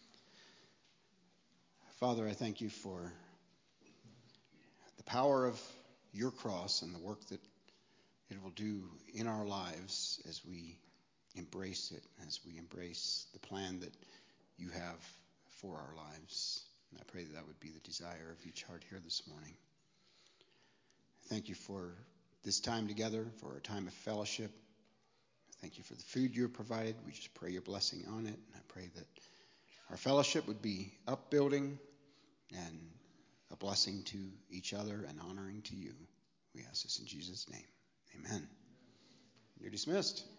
Father, I thank you for the power of your cross and the work that it will do in our lives as we embrace it, as we embrace the plan that you have for our lives. And I pray that would be the desire of each heart here this morning. Thank you for this time together, for a time of fellowship. Thank you for the food you have provided. We just pray your blessing on it. And I pray that our fellowship would be upbuilding and a blessing to each other and honoring to you. We ask this in Jesus' name. Amen. You're dismissed.